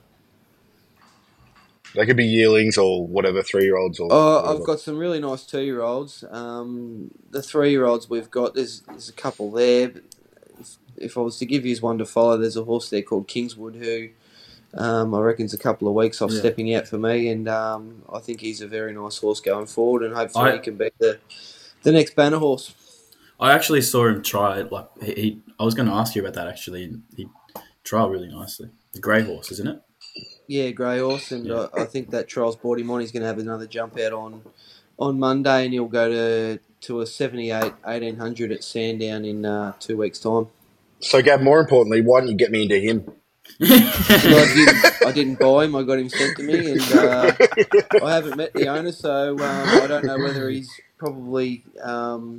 They could be yearlings or whatever, three year olds or. oh, whatever. I've got some really nice two-year-olds. Um, the three-year-olds we've got, there's there's a couple there. But if, if I was to give you one to follow, there's a horse there called Kingswood who um, I reckon's a couple of weeks off Yeah. stepping out for me, and um, I think he's a very nice horse going forward, and hopefully I- he can be the the next banner horse. I actually saw him try it. Like he, he I was going to ask you about that actually. He trialled really nicely. The grey horse, isn't it? Yeah, grey horse, and Yeah. I, I think that trial's brought him on. He's going to have another jump out on on Monday, and he'll go to to a seventy-eight eighteen hundred at Sandown in uh, two weeks' time. So, Gab, more importantly, why didn't you get me into him? Well, I, didn't, I didn't buy him. I got him sent to me, and uh, I haven't met the owner, so um, I don't know whether he's probably um,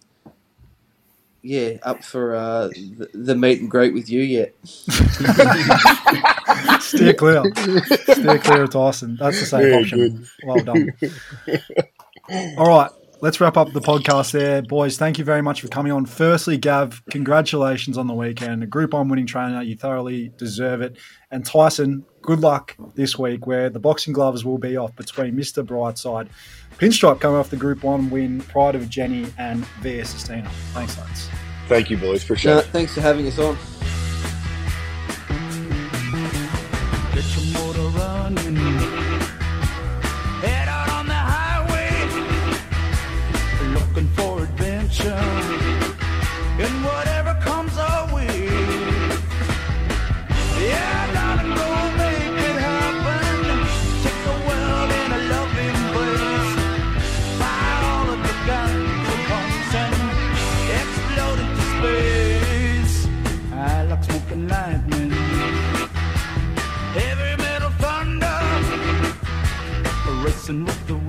yeah up for uh, the, the meet and greet with you yet. Steer clear. Steer clear of Tyson. That's the same Yeah, option. good. Well done. All right. Let's wrap up the podcast there. Boys, thank you very much for coming on. Firstly, Gav, congratulations on the weekend. A Group one winning trainer. You thoroughly deserve it. And Tyson, good luck this week where the boxing gloves will be off between Mister Brightside, Pinstripe coming off the Group one win, Pride of Jenny and Via Sistina. Thanks, lads. Thank you, boys. Appreciate No, it. thanks for having us on. Get your motor running. Head out on the highway, looking for adventure. And whatever comes our way. Yeah, darling, go make it happen. Take the world in a loving embrace. Fire all of the guns at once and explode into space. I like smoking lightning. Heavy metal thunder, racing with the